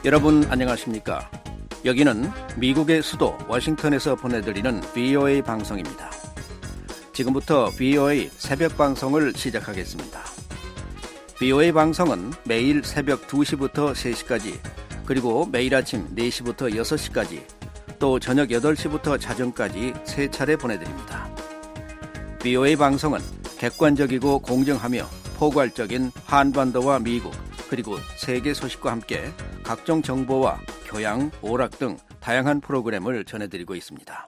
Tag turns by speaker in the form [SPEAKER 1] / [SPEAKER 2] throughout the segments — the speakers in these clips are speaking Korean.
[SPEAKER 1] 여러분 안녕하십니까? 여기는 미국의 수도 워싱턴에서 보내드리는 VOA 방송입니다. 지금부터 VOA 새벽 방송을 시작하겠습니다. VOA 방송은 매일 새벽 2시부터 3시까지, 그리고 매일 아침 4시부터 6시까지, 또 저녁 8시부터 자정까지 3차례 보내드립니다. VOA 방송은 객관적이고 공정하며 포괄적인 한반도와 미국, 그리고 세계 소식과 함께 각종 정보와 교양, 오락 등 다양한 프로그램을 전해드리고 있습니다.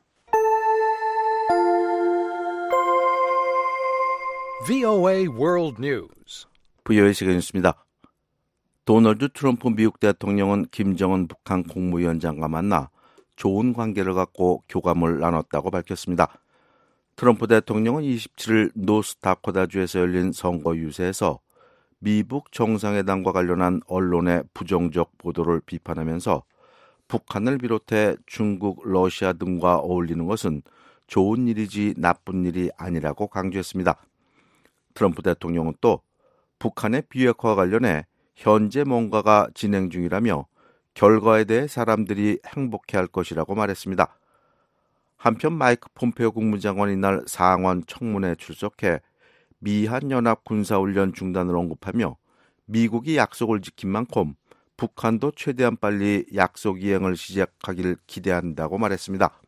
[SPEAKER 2] VOA World News.
[SPEAKER 3] VOA 시간이었습니다. 도널드 트럼프 미국 대통령은 김정은 북한 국무위원장과 만나 좋은 관계를 갖고 교감을 나눴다고 밝혔습니다. 트럼프 대통령은 27일 노스다코타주에서 열린 선거 유세에서 미북 정상회담과 관련한 언론의 부정적 보도를 비판하면서 북한을 비롯해 중국, 러시아 등과 어울리는 것은 좋은 일이지 나쁜 일이 아니라고 강조했습니다. 트럼프 대통령은 또 북한의 비핵화와 관련해 현재 뭔가가 진행 중이라며 결과에 대해 사람들이 행복해할 것이라고 말했습니다. 한편 마이크 폼페오 국무장관이 이날 상원 청문회에 출석해 미한 연합 군사훈련 중단을 언급하며 미국이 약속을 지킨 만큼 북한도 최대한 빨리 약속 이행을 시작하길 기대한다고 말했습니다.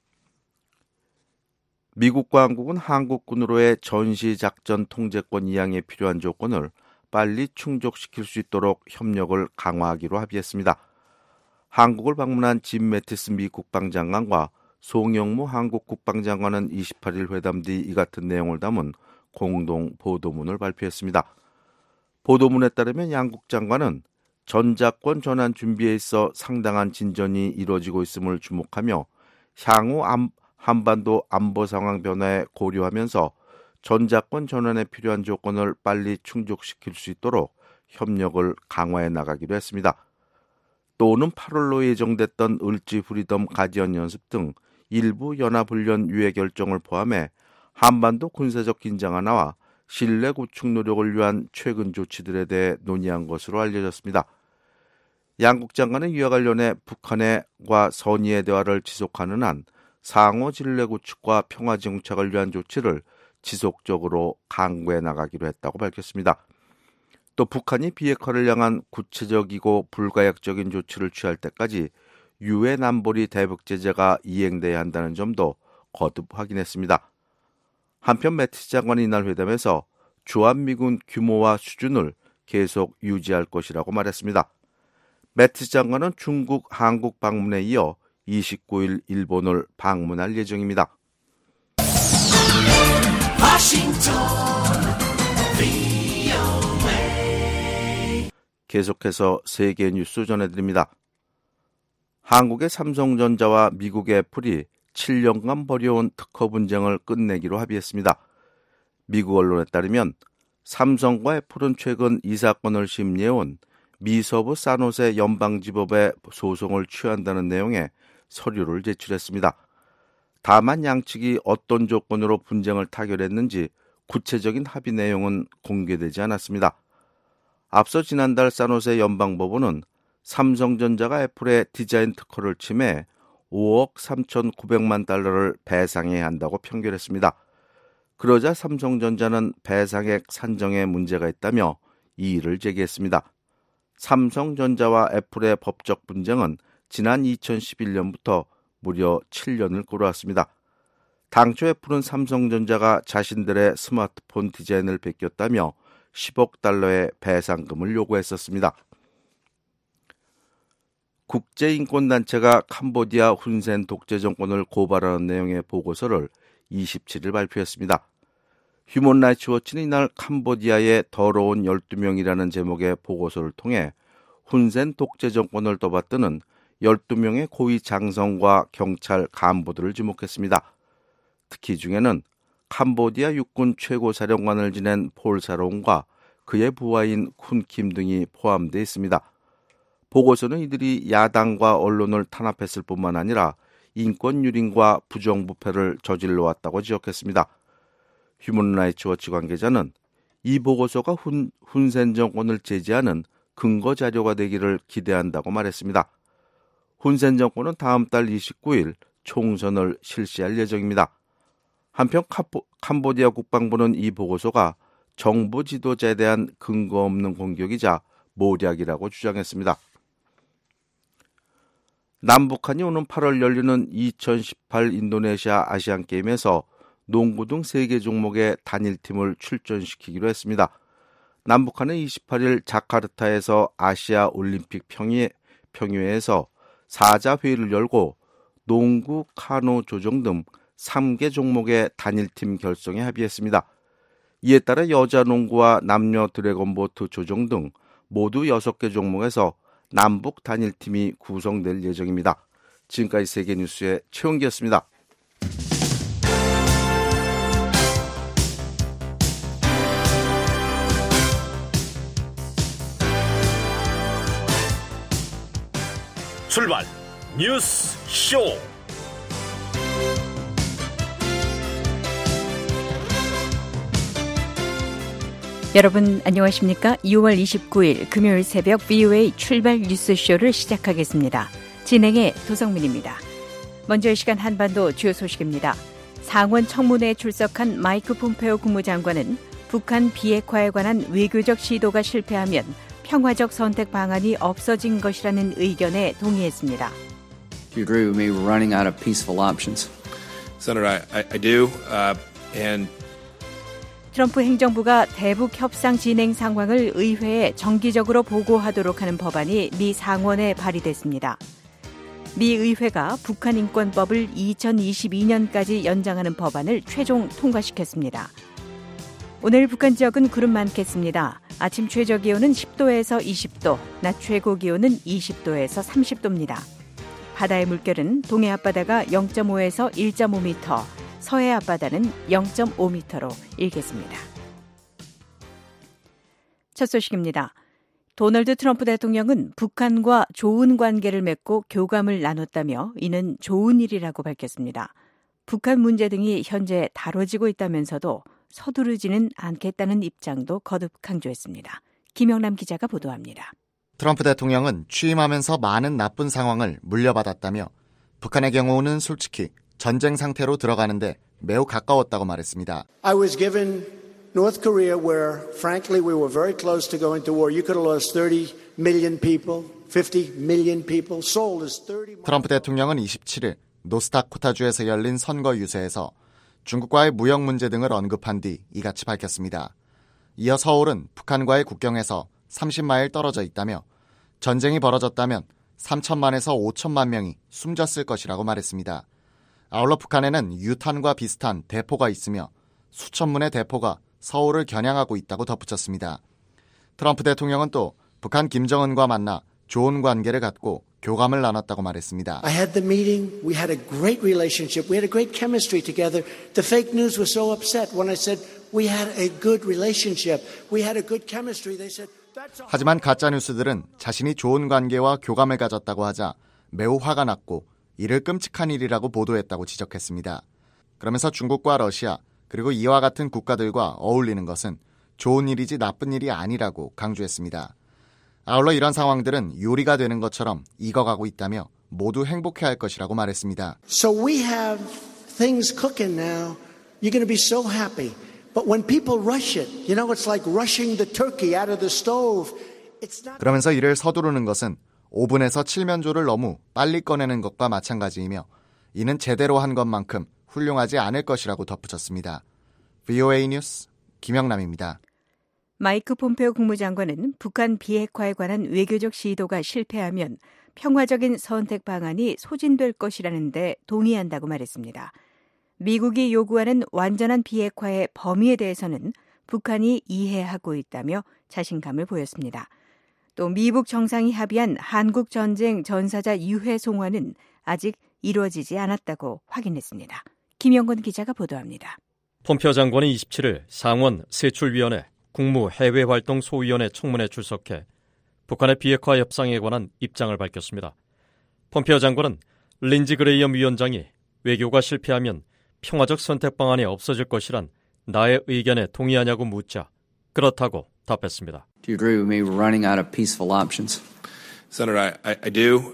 [SPEAKER 3] 미국과 한국은 한국군으로의 전시작전 통제권 이양에 필요한 조건을 빨리 충족시킬 수 있도록 협력을 강화하기로 합의했습니다. 한국을 방문한 짐 매티스 미 국방장관과 송영무 한국 국방장관은 28일 회담 뒤 이 같은 내용을 담은 공동 보도문을 발표했습니다. 보도문에 따르면 양국 장관은 전작권 전환 준비에 있어 상당한 진전이 이루어지고 있음을 주목하며 향후 한반도 안보 상황 변화에 고려하면서 전작권 전환에 필요한 조건을 빨리 충족시킬 수 있도록 협력을 강화해 나가기로 했습니다. 또는 8월로 예정됐던 을지 프리덤 가디언 연습 등 일부 연합훈련 유예 결정을 포함해 한반도 군사적 긴장 완화와 신뢰 구축 노력을 위한 최근 조치들에 대해 논의한 것으로 알려졌습니다. 양국 장관은 이와 관련해 북한과 선의의 대화를 지속하는 한 상호 신뢰 구축과 평화 정착을 위한 조치를 지속적으로 강구해 나가기로 했다고 밝혔습니다. 또 북한이 비핵화를 향한 구체적이고 불가역적인 조치를 취할 때까지 유엔 안보리 대북 제재가 이행돼야 한다는 점도 거듭 확인했습니다. 한편 매티스 장관은 이날 회담에서 주한미군 규모와 수준을 계속 유지할 것이라고 말했습니다. 매티스 장관은 중국, 한국 방문에 이어 29일 일본을 방문할 예정입니다. 계속해서 세계 뉴스 전해드립니다. 한국의 삼성전자와 미국의 애플이 7년간 벌여온 특허 분쟁을 끝내기로 합의했습니다. 미국 언론에 따르면 삼성과 애플은 최근 이 사건을 심리해온 미서부 산호세 연방지법에 소송을 취한다는 내용의 서류를 제출했습니다. 다만 양측이 어떤 조건으로 분쟁을 타결했는지 구체적인 합의 내용은 공개되지 않았습니다. 앞서 지난달 산호세 연방법원은 삼성전자가 애플의 디자인 특허를 침해해 5억 3,900만 달러를 배상해야 한다고 판결했습니다. 그러자 삼성전자는 배상액 산정에 문제가 있다며 이의를 제기했습니다. 삼성전자와 애플의 법적 분쟁은 지난 2011년부터 무려 7년을 끌어왔습니다. 당초 애플은 삼성전자가 자신들의 스마트폰 디자인을 베꼈다며 10억 달러의 배상금을 요구했었습니다. 국제인권단체가 캄보디아 훈센 독재 정권을 고발하는 내용의 보고서를 27일 발표했습니다. 휴먼 라이츠 워치는 이날 캄보디아의 더러운 12명이라는 제목의 보고서를 통해 훈센 독재 정권을 떠받드는 12명의 고위 장성과 경찰 간부들을 지목했습니다. 특히 이 중에는 캄보디아 육군 최고사령관을 지낸 폴 사롱과 그의 부하인 쿤킴 등이 포함되어 있습니다. 보고서는 이들이 야당과 언론을 탄압했을 뿐만 아니라 인권유린과 부정부패를 저질러왔다고 지적했습니다. 휴먼 라이츠 워치 관계자는 이 보고서가 훈센 정권을 제지하는 근거 자료가 되기를 기대한다고 말했습니다. 훈센 정권은 다음 달 29일 총선을 실시할 예정입니다. 한편 캄보디아 국방부는 이 보고서가 정부 지도자에 대한 근거 없는 공격이자 모략이라고 주장했습니다. 남북한이 오는 8월 열리는 2018 인도네시아 아시안게임에서 농구 등 3개 종목의 단일팀을 출전시키기로 했습니다. 남북한은 28일 자카르타에서 아시아 올림픽 평의회에서 4자 회의를 열고 농구, 카누 조정 등 3개 종목의 단일팀 결성에 합의했습니다. 이에 따라 여자 농구와 남녀 드래곤보트 조정 등 모두 6개 종목에서 남북 단일팀이 구성될 예정입니다. 지금까지 세계뉴스의 최원기였습니다.
[SPEAKER 4] 출발 뉴스 쇼.
[SPEAKER 5] 여러분 안녕하십니까? 6월 29일 금요일 새벽 VOA 출발 뉴스쇼를 시작하겠습니다. 진행의 도성민입니다. 먼저 이 시간 한반도 주요 소식입니다. 상원 청문회에 출석한 마이크 폼페오 국무장관은 북한 비핵화에 관한 외교적 시도가 실패하면 평화적 선택 방안이 없어진 것이라는 의견에 동의했습니다.
[SPEAKER 6] Do you agree with me? We're running out of peaceful options.
[SPEAKER 7] Senator, I do, and
[SPEAKER 5] 트럼프 행정부가 대북 협상 진행 상황을 의회에 정기적으로 보고하도록 하는 법안이 미 상원에 발의됐습니다. 미 의회가 북한 인권법을 2022년까지 연장하는 법안을 최종 통과시켰습니다. 오늘 북한 지역은 구름 많겠습니다. 아침 최저 기온은 10도에서 20도, 낮 최고 기온은 20도에서 30도입니다. 바다의 물결은 동해 앞바다가 0.5에서 1.5m, 서해 앞바다는 0.5m로 일겠습니다. 첫 소식입니다. 도널드 트럼프 대통령은 북한과 좋은 관계를 맺고 교감을 나눴다며 이는 좋은 일이라고 밝혔습니다. 북한 문제 등이 현재 다뤄지고 있다면서도 서두르지는 않겠다는 입장도 거듭 강조했습니다. 김영남 기자가 보도합니다.
[SPEAKER 8] 트럼프 대통령은 취임하면서 많은 나쁜 상황을 물려받았다며 북한의 경우는 솔직히 전쟁 상태로 들어가는데 매우 가까웠다고 말했습니다.
[SPEAKER 9] I was given North Korea where frankly we were very close to going to war. You could have lost 30 million people, 50 million people. Seoul is 30.
[SPEAKER 8] 트럼프 대통령은 27일 노스다코타주에서 열린 선거 유세에서 중국과의 무역 문제 등을 언급한 뒤 이같이 밝혔습니다. 이어 서울은 북한과의 국경에서 30마일 떨어져 있다며 전쟁이 벌어졌다면 3천만에서 5천만 명이 숨졌을 것이라고 말했습니다. 아울러 북한에는 유탄과 비슷한 대포가 있으며 수천 문의 대포가 서울을 겨냥하고 있다고 덧붙였습니다. 트럼프 대통령은 또 북한 김정은과 만나 좋은 관계를 갖고 교감을 나눴다고 말했습니다.
[SPEAKER 9] I had the meeting. We had a great relationship. We had a great chemistry together. The fake news was so upset when I said we had a good relationship. We had a good chemistry. They said that's all.
[SPEAKER 8] 하지만 가짜뉴스들은 자신이 좋은 관계와 교감을 가졌다고 하자 매우 화가 났고 이를 끔찍한 일이라고 보도했다고 지적했습니다. 그러면서 중국과 러시아 그리고 이와 같은 국가들과 어울리는 것은 좋은 일이지 나쁜 일이 아니라고 강조했습니다. 아울러 이런 상황들은 요리가 되는 것처럼 익어가고 있다며 모두 행복해할 것이라고 말했습니다.
[SPEAKER 9] So we have things cooking now. You're going to be so happy. But when people rush it, you know, it's like rushing the turkey out of the stove. It's not.
[SPEAKER 8] 그러면서 이를 서두르는 것은 오븐에서 칠면조를 너무 빨리 꺼내는 것과 마찬가지이며 이는 제대로 한 것만큼 훌륭하지 않을 것이라고 덧붙였습니다. VOA 뉴스 김영남입니다.
[SPEAKER 5] 마이크 폼페오 국무장관은 북한 비핵화에 관한 외교적 시도가 실패하면 평화적인 선택 방안이 소진될 것이라는 데 동의한다고 말했습니다. 미국이 요구하는 완전한 비핵화의 범위에 대해서는 북한이 이해하고 있다며 자신감을 보였습니다. 또 미북 정상이 합의한 한국 전쟁 전사자 유해 송환은 아직 이루어지지 않았다고 확인했습니다. 김영건 기자가 보도합니다.
[SPEAKER 10] 폼페오 장관은 27일 상원 세출위원회 국무해외활동 소위원회 청문회에 출석해 북한의 비핵화 협상에 관한 입장을 밝혔습니다. 폼페오 장관은 린지 그레이엄 위원장이 외교가 실패하면 평화적 선택 방안이 없어질 것이란 나의 의견에 동의하냐고 묻자 그렇다고 답했습니다.
[SPEAKER 6] Do you agree with me? We're running out of peaceful options.
[SPEAKER 7] Senator, I do.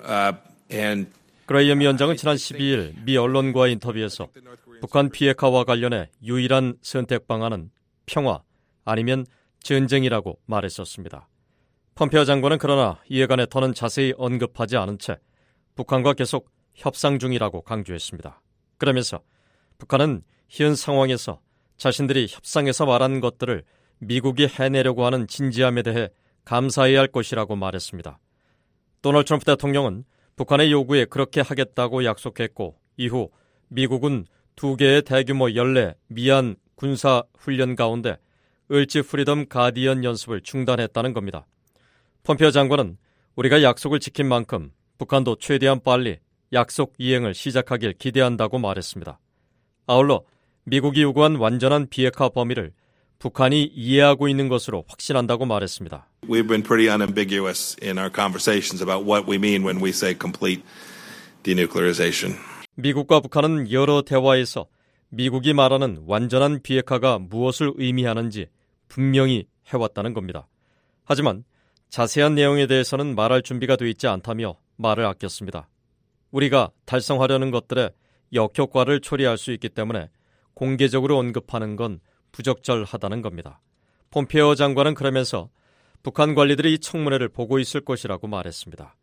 [SPEAKER 7] And
[SPEAKER 10] 그레이엄 위원장은 지난 12일 미 언론과의 인터뷰에서 북한 비핵화와 관련해 유일한 선택 방안은 평화 아니면 전쟁이라고 말했었습니다. 폼페오 장관은 그러나 이에 관해 더는 자세히 언급하지 않은 채 북한과 계속 협상 중이라고 강조했습니다. 그러면서 북한은 현 상황에서 자신들이 협상에서 말한 것들을 미국이 해내려고 하는 진지함에 대해 감사해야 할 것이라고 말했습니다. 도널드 트럼프 대통령은 북한의 요구에 그렇게 하겠다고 약속했고 이후 미국은 2개의 대규모 연례 미한 군사훈련 가운데 을지 프리덤 가디언 연습을 중단했다는 겁니다. 폼페오 장관은 우리가 약속을 지킨 만큼 북한도 최대한 빨리 약속 이행을 시작하길 기대한다고 말했습니다. 아울러 미국이 요구한 완전한 비핵화 범위를 북한이 이해하고 있는 것으로 확신한다고 말했습니다.
[SPEAKER 7] We've been pretty unambiguous in our conversations about what we mean when we say complete denuclearization.
[SPEAKER 10] 미국과 북한은 여러 대화에서 미국이 말하는 완전한 비핵화가 무엇을 의미하는지 분명히 해왔다는 겁니다. 하지만 자세한 내용에 대해서는 말할 준비가 돼 있지 않다며 말을 아꼈습니다. 우리가 달성하려는 것들의 역효과를 초래할 수 있기 때문에 공개적으로 언급하는 건 부적절하다는 겁니다. 폼페오 장관은 그러면서 북한 관리들이 이 청문회를 보고 있을 것이라고 말했습니다.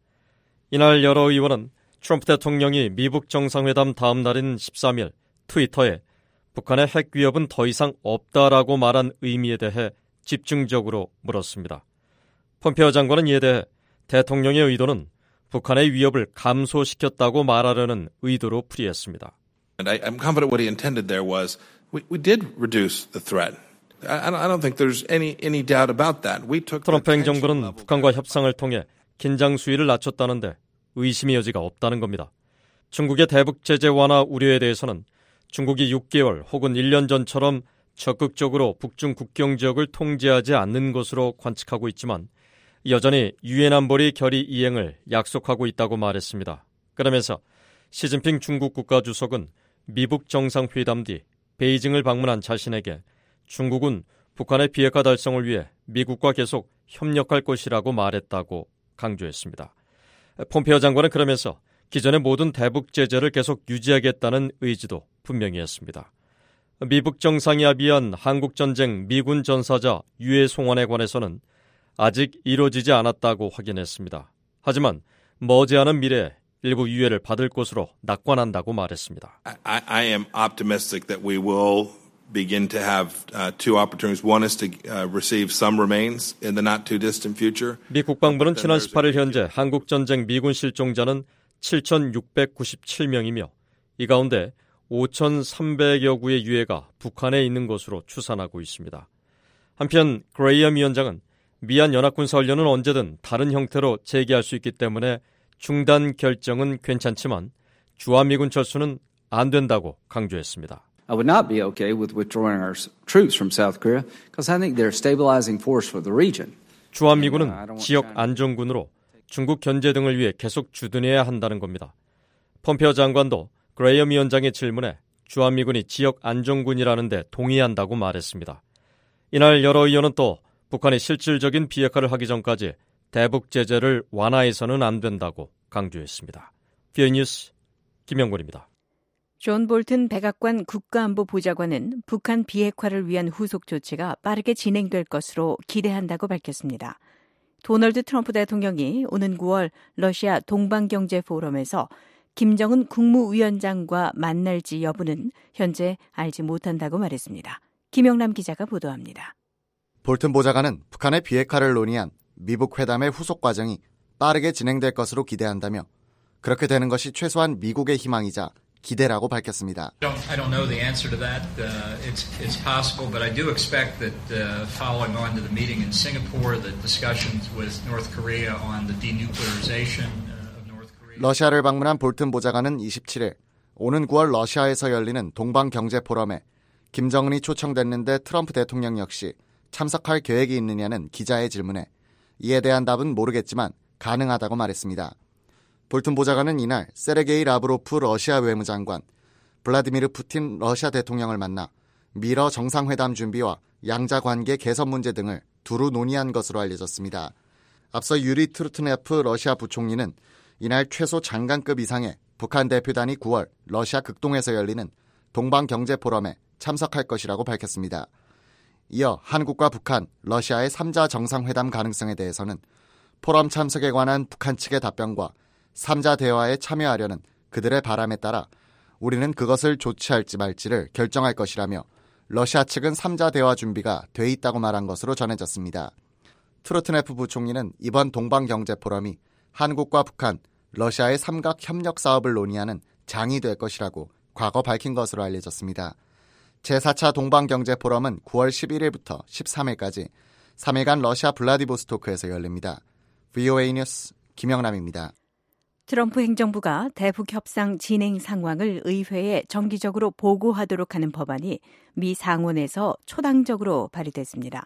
[SPEAKER 10] 이날 여러 의원은 트럼프 대통령이 미북 정상회담 다음 날인 13일 트위터에 북한의 핵 위협은 더 이상 없다라고 말한 의미에 대해 집중적으로 물었습니다. 폼페오 장관은 이에 대해 대통령의 의도는 북한의 위협을 감소시켰다고 말하려는 의도로 풀이했습니다.
[SPEAKER 7] And I'm confident what he intended there was we did reduce the threat. I don't think there's any doubt about that. We took
[SPEAKER 10] 트럼프 행정부는 북한과 협상을 통해 긴장 수위를 낮췄다는데 의심의 여지가 없다는 겁니다. 중국의 대북 제재 완화 우려에 대해서는 중국이 6개월 혹은 1년 전처럼 적극적으로 북중 국경 지역을 통제하지 않는 것으로 관측하고 있지만 여전히 유엔 안보리 결의 이행을 약속하고 있다고 말했습니다. 그러면서 시진핑 중국 국가주석은 미북 정상회담 뒤 베이징을 방문한 자신에게 중국은 북한의 비핵화 달성을 위해 미국과 계속 협력할 것이라고 말했다고 강조했습니다. 폼페오 장관은 그러면서 기존의 모든 대북 제재를 계속 유지하겠다는 의지도 분명히 했습니다. 미북 정상이 합의한 한국전쟁 미군 전사자 유해 송환에 관해서는 아직 이루어지지 않았다고 확인했습니다. 하지만 머지않은 미래에 일부 유해를 받을 것으로 낙관한다고 말했습니다.
[SPEAKER 7] I am optimistic that we will begin to have two opportunities. One is to receive some remains in the not too distant future.
[SPEAKER 10] 미 국방부는 지난 18일 현재 한국전쟁 미군 실종자는 7,697명이며 이 가운데 5,300여 구의 유해가 북한에 있는 것으로 추산하고 있습니다. 한편 그레이엄 위원장은 미한 연합군사훈련은 언제든 다른 형태로 재개할 수 있기 때문에 중단 결정은 괜찮지만 주한미군 철수는 안 된다고 강조했습니다.
[SPEAKER 6] I would not be okay with withdrawing our troops from South Korea because I think they're a stabilizing force for the region.
[SPEAKER 10] 주한미군은 지역 안정군으로 중국 견제 등을 위해 계속 주둔해야 한다는 겁니다. 폼페오 장관도 그레이엄 위원장의 질문에 주한미군이 지역 안정군이라는 데 동의한다고 말했습니다. 이날 여러 의원은 또 북한이 실질적인 비핵화를 하기 전까지 대북 제재를 완화해서는 안 된다고 강조했습니다. VOA 뉴스 김영곤입니다.
[SPEAKER 5] 존 볼튼 백악관 국가안보보좌관은 북한 비핵화를 위한 후속 조치가 빠르게 진행될 것으로 기대한다고 밝혔습니다. 도널드 트럼프 대통령이 오는 9월 러시아 동방경제포럼에서 김정은 국무위원장과 만날지 여부는 현재 알지 못한다고 말했습니다. 김영남 기자가 보도합니다.
[SPEAKER 8] 볼튼 보좌관은 북한의 비핵화를 논의한 미북 회담의 후속 과정이 빠르게 진행될 것으로 기대한다며 그렇게 되는 것이 최소한 미국의 희망이자 기대라고 밝혔습니다.
[SPEAKER 11] I don't know the answer to that. It's possible, but I do expect that following on to the meeting in Singapore, the discussions with North Korea on the denuclearization of North Korea.
[SPEAKER 8] 러시아를 방문한 볼튼 보좌관은 27일 오는 9월 러시아에서 열리는 동방경제포럼에 김정은이 초청됐는데 트럼프 대통령 역시 참석할 계획이 있느냐는 기자의 질문에 이에 대한 답은 모르겠지만 가능하다고 말했습니다. 볼튼 보좌관은 이날 세르게이 라브로프 러시아 외무장관, 블라디미르 푸틴 러시아 대통령을 만나 미러 정상회담 준비와 양자 관계 개선 문제 등을 두루 논의한 것으로 알려졌습니다. 앞서 유리 트루트네프 러시아 부총리는 이날 최소 장관급 이상의 북한 대표단이 9월 러시아 극동에서 열리는 동방경제포럼에 참석할 것이라고 밝혔습니다. 이어 한국과 북한, 러시아의 3자 정상회담 가능성에 대해서는 포럼 참석에 관한 북한 측의 답변과 3자 대화에 참여하려는 그들의 바람에 따라 우리는 그것을 조치할지 말지를 결정할 것이라며 러시아 측은 3자 대화 준비가 돼 있다고 말한 것으로 전해졌습니다. 트루트네프 부총리는 이번 동방경제포럼이 한국과 북한, 러시아의 삼각 협력 사업을 논의하는 장이 될 것이라고 과거 밝힌 것으로 알려졌습니다. 제4차 동방경제포럼은 9월 11일부터 13일까지 3일간 러시아 블라디보스토크에서 열립니다. VOA 뉴스 김영남입니다.
[SPEAKER 5] 트럼프 행정부가 대북 협상 진행 상황을 의회에 정기적으로 보고하도록 하는 법안이 미 상원에서 초당적으로 발의됐습니다.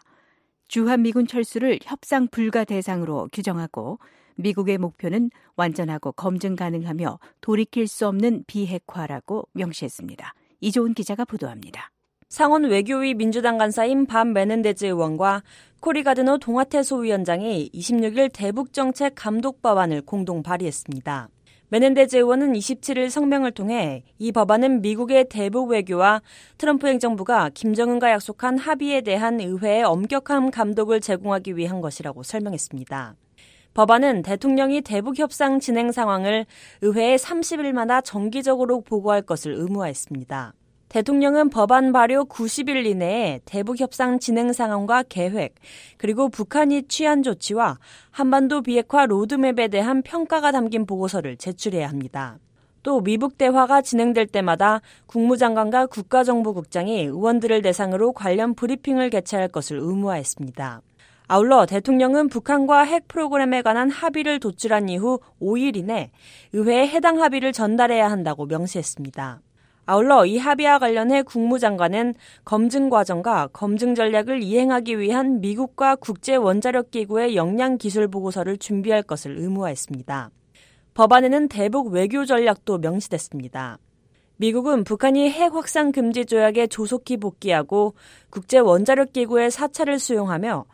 [SPEAKER 5] 주한미군 철수를 협상 불가 대상으로 규정하고 미국의 목표는 완전하고 검증 가능하며 돌이킬 수 없는 비핵화라고 명시했습니다. 이조은 기자가 보도합니다.
[SPEAKER 12] 상원 외교위 민주당 간사인 밥 메넨데즈 의원과 코리 가드노 동아태 소위원장이 26일 대북정책 감독 법안을 공동 발의했습니다. 메넨데즈 의원은 27일 성명을 통해 이 법안은 미국의 대북 외교와 트럼프 행정부가 김정은과 약속한 합의에 대한 의회의 엄격한 감독을 제공하기 위한 것이라고 설명했습니다. 법안은 대통령이 대북 협상 진행 상황을 의회에 30일마다 정기적으로 보고할 것을 의무화했습니다. 대통령은 법안 발효 90일 이내에 대북 협상 진행 상황과 계획, 그리고 북한이 취한 조치와 한반도 비핵화 로드맵에 대한 평가가 담긴 보고서를 제출해야 합니다. 또 미북 대화가 진행될 때마다 국무장관과 국가정보국장이 의원들을 대상으로 관련 브리핑을 개최할 것을 의무화했습니다. 아울러 대통령은 북한과 핵 프로그램에 관한 합의를 도출한 이후 5일 이내 의회에 해당 합의를 전달해야 한다고 명시했습니다. 아울러 이 합의와 관련해 국무장관은 검증 과정과 검증 전략을 이행하기 위한 미국과 국제원자력기구의 역량 기술 보고서를 준비할 것을 의무화했습니다. 법안에는 대북 외교 전략도 명시됐습니다. 미국은 북한이 핵 확산 금지 조약에 조속히 복귀하고 국제원자력기구의 사찰을 수용하며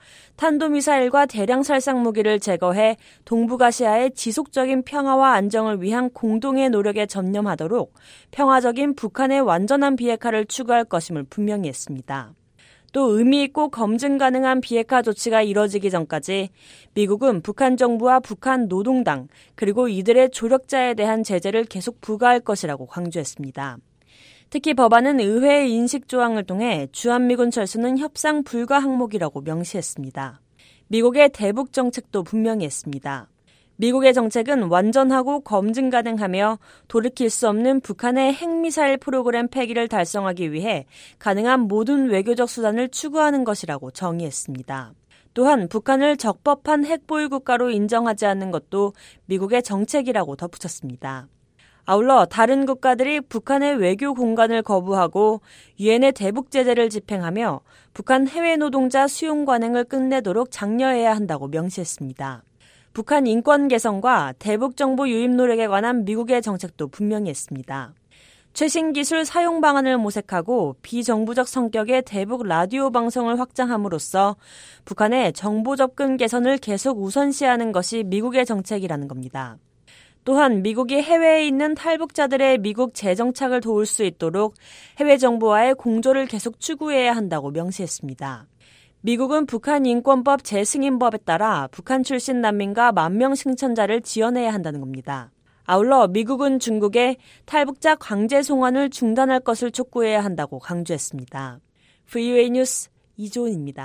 [SPEAKER 12] 탄도미사일과 대량 살상 무기를 제거해 동북아시아의 지속적인 평화와 안정을 위한 공동의 노력에 전념하도록 평화적인 북한의 완전한 비핵화를 추구할 것임을 분명히 했습니다. 또 의미 있고 검증 가능한 비핵화 조치가 이뤄지기 전까지 미국은 북한 정부와 북한 노동당 그리고 이들의 조력자에 대한 제재를 계속 부과할 것이라고 강조했습니다. 특히 법안은 의회의 인식 조항을 통해 주한미군 철수는 협상 불가 항목이라고 명시했습니다. 미국의 대북 정책도 분명히 했습니다. 미국의 정책은 완전하고 검증 가능하며 돌이킬 수 없는 북한의 핵미사일 프로그램 폐기를 달성하기 위해 가능한 모든 외교적 수단을 추구하는 것이라고 정의했습니다. 또한 북한을 적법한 핵보유 국가로 인정하지 않는 것도 미국의 정책이라고 덧붙였습니다. 아울러 다른 국가들이 북한의 외교 공간을 거부하고 유엔의 대북 제재를 집행하며 북한 해외 노동자 수용 관행을 끝내도록 장려해야 한다고 명시했습니다. 북한 인권 개선과 대북 정보 유입 노력에 관한 미국의 정책도 분명히 했습니다. 최신 기술 사용 방안을 모색하고 비정부적 성격의 대북 라디오 방송을 확장함으로써 북한의 정보 접근 개선을 계속 우선시하는 것이 미국의 정책이라는 겁니다. 또한 미국이 해외에 있는 탈북자들의 미국 재정착을 도울 수 있도록 해외 정부와의 공조를 계속 추구해야 한다고 명시했습니다. 미국은 북한 인권법 재승인법에 따라 북한 출신 난민과 만명 승천자를 지원해야 한다는 겁니다. 아울러 미국은 중국에 탈북자 강제 송환을 중단할 것을 촉구해야 한다고 강조했습니다. VOA 뉴스 이조은입니다.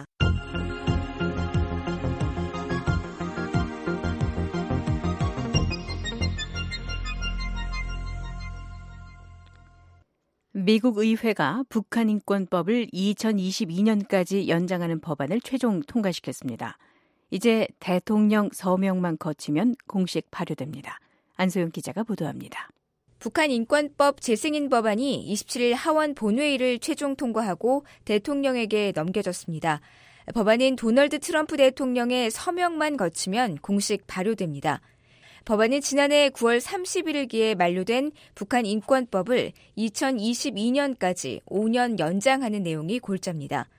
[SPEAKER 5] 미국 의회가 북한 인권법을 2022년까지 연장하는 법안을 최종 통과시켰습니다. 이제 대통령 서명만 거치면 공식 발효됩니다. 안소영 기자가 보도합니다.
[SPEAKER 13] 북한 인권법 재승인 법안이 27일 하원 본회의를 최종 통과하고 대통령에게 넘겨졌습니다. 법안은 도널드 트럼프 대통령의 서명만 거치면 공식 발효됩니다. 법안은 지난해 9월 31일기에 만료된 북한 인권법을 2022년까지 5년 연장하는 내용이 골자입니다.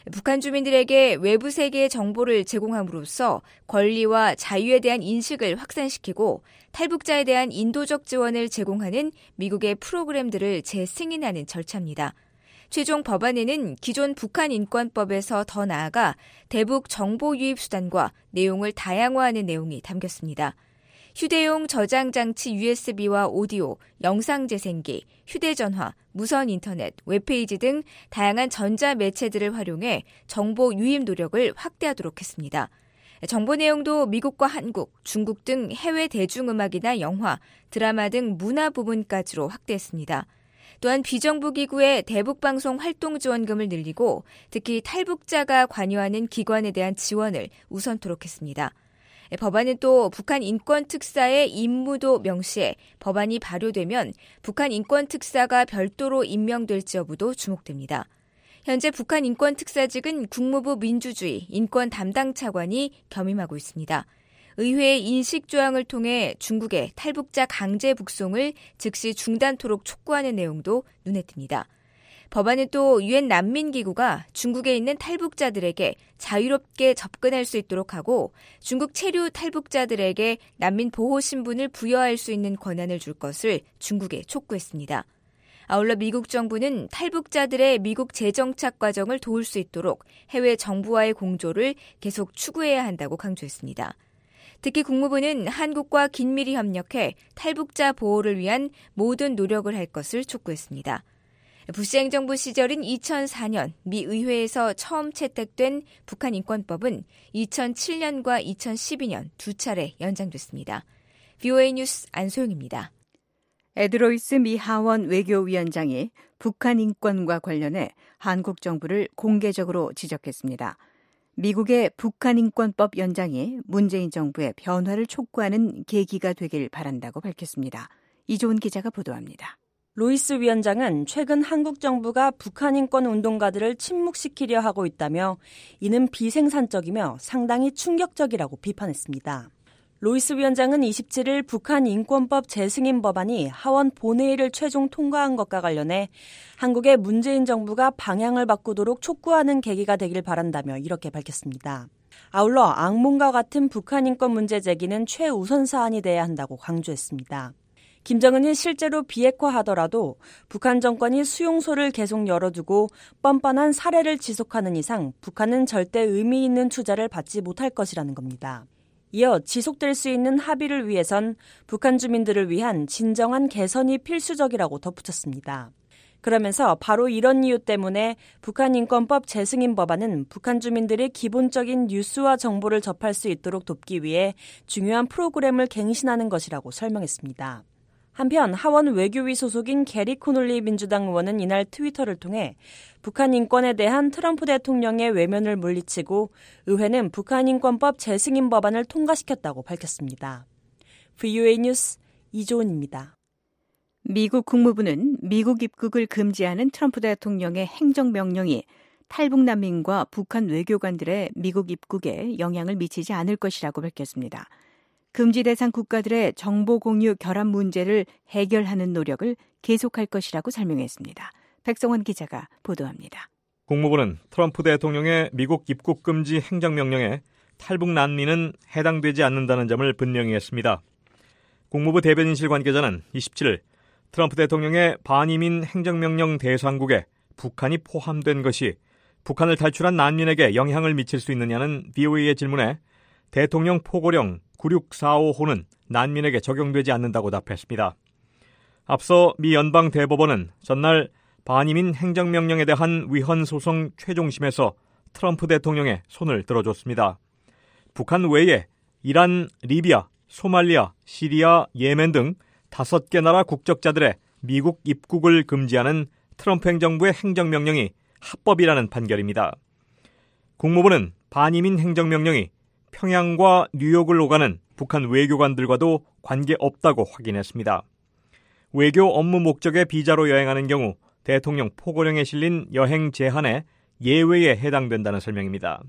[SPEAKER 13] 북한 주민들에게 외부 세계의 정보를 제공함으로써 권리와 자유에 대한 인식을 확산시키고 탈북자에 대한 인도적 지원을 제공하는 미국의 프로그램들을 재승인하는 절차입니다. 최종 법안에는 기존 북한 인권법에서 더 나아가 대북 정보 유입 수단과 내용을 다양화하는 내용이 담겼습니다. 휴대용 저장 장치 USB와 오디오, 영상 재생기, 휴대전화, 무선 인터넷, 웹페이지 등 다양한 전자 매체들을 활용해 정보 유입 노력을 확대하도록 했습니다. 정보 내용도 미국과 한국, 중국 등 해외 대중음악이나 영화, 드라마 등 문화 부분까지로 확대했습니다. 또한 비정부 기구의 대북방송 활동 지원금을 늘리고 특히 탈북자가 관여하는 기관에 대한 지원을 우선토록 했습니다. 법안은 또 북한 인권특사의 임무도 명시해 법안이 발효되면 북한 인권특사가 별도로 임명될지 여부도 주목됩니다. 현재 북한 인권특사직은 국무부 민주주의 인권 담당 차관이 겸임하고 있습니다. 의회의 인식조항을 통해 중국의 탈북자 강제 북송을 즉시 중단토록 촉구하는 내용도 눈에 띕니다. 법안은 또 유엔 난민기구가 중국에 있는 탈북자들에게 자유롭게 접근할 수 있도록 하고 중국 체류 탈북자들에게 난민 보호 신분을 부여할 수 있는 권한을 줄 것을 중국에 촉구했습니다. 아울러 미국 정부는 탈북자들의 미국 재정착 과정을 도울 수 있도록 해외 정부와의 공조를 계속 추구해야 한다고 강조했습니다. 특히 국무부는 한국과 긴밀히 협력해 탈북자 보호를 위한 모든 노력을 할 것을 촉구했습니다. 부시 행정부 시절인 2004년 미 의회에서 처음 채택된 북한 인권법은 2007년과 2012년 두 차례 연장됐습니다. VOA 뉴스 안소영입니다.
[SPEAKER 5] 에드로이스 미 하원 외교위원장이 북한 인권과 관련해 한국 정부를 공개적으로 지적했습니다. 미국의 북한 인권법 연장이 문재인 정부의 변화를 촉구하는 계기가 되길 바란다고 밝혔습니다. 이조은 기자가 보도합니다.
[SPEAKER 12] 로이스 위원장은 최근 한국 정부가 북한 인권 운동가들을 침묵시키려 하고 있다며 이는 비생산적이며 상당히 충격적이라고 비판했습니다. 로이스 위원장은 27일 북한 인권법 재승인 법안이 하원 본회의를 최종 통과한 것과 관련해 한국의 문재인 정부가 방향을 바꾸도록 촉구하는 계기가 되길 바란다며 이렇게 밝혔습니다. 아울러 악몽과 같은 북한 인권 문제 제기는 최우선 사안이 돼야 한다고 강조했습니다. 김정은이 실제로 비핵화하더라도 북한 정권이 수용소를 계속 열어두고 뻔뻔한 살해를 지속하는 이상 북한은 절대 의미 있는 투자를 받지 못할 것이라는 겁니다. 이어 지속될 수 있는 합의를 위해선 북한 주민들을 위한 진정한 개선이 필수적이라고 덧붙였습니다. 그러면서 바로 이런 이유 때문에 북한 인권법 재승인 법안은 북한 주민들이 기본적인 뉴스와 정보를 접할 수 있도록 돕기 위해 중요한 프로그램을 갱신하는 것이라고 설명했습니다. 한편 하원 외교위 소속인 게리 코놀리 민주당 의원은 이날 트위터를 통해 북한 인권에 대한 트럼프 대통령의 외면을 물리치고 의회는 북한 인권법 재승인 법안을 통과시켰다고 밝혔습니다. VOA 뉴스 이조은입니다.
[SPEAKER 5] 미국 국무부는 미국 입국을 금지하는 트럼프 대통령의 행정명령이 탈북 난민과 북한 외교관들의 미국 입국에 영향을 미치지 않을 것이라고 밝혔습니다. 금지 대상 국가들의 정보 공유 결함 문제를 해결하는 노력을 계속할 것이라고 설명했습니다. 백성원 기자가 보도합니다.
[SPEAKER 14] 국무부는 트럼프 대통령의 미국 입국 금지 행정명령에 탈북 난민은 해당되지 않는다는 점을 분명히 했습니다. 국무부 대변인실 관계자는 27일 트럼프 대통령의 반이민 행정명령 대상국에 북한이 포함된 것이 북한을 탈출한 난민에게 영향을 미칠 수 있느냐는 VOA의 질문에 대통령 포고령 9645호는 난민에게 적용되지 않는다고 답했습니다. 앞서 미 연방대법원은 전날 반이민 행정명령에 대한 위헌 소송 최종심에서 트럼프 대통령의 손을 들어줬습니다. 북한 외에 이란, 리비아, 소말리아, 시리아, 예멘 등 5개 나라 국적자들의 미국 입국을 금지하는 트럼프 행정부의 행정명령이 합법이라는 판결입니다. 국무부는 반이민 행정명령이 평양과 뉴욕을 오가는 북한 외교관들과도 관계없다고 확인했습니다. 외교 업무 목적의 비자로 여행하는 경우 대통령 포고령에 실린 여행 제한에 예외에 해당된다는 설명입니다.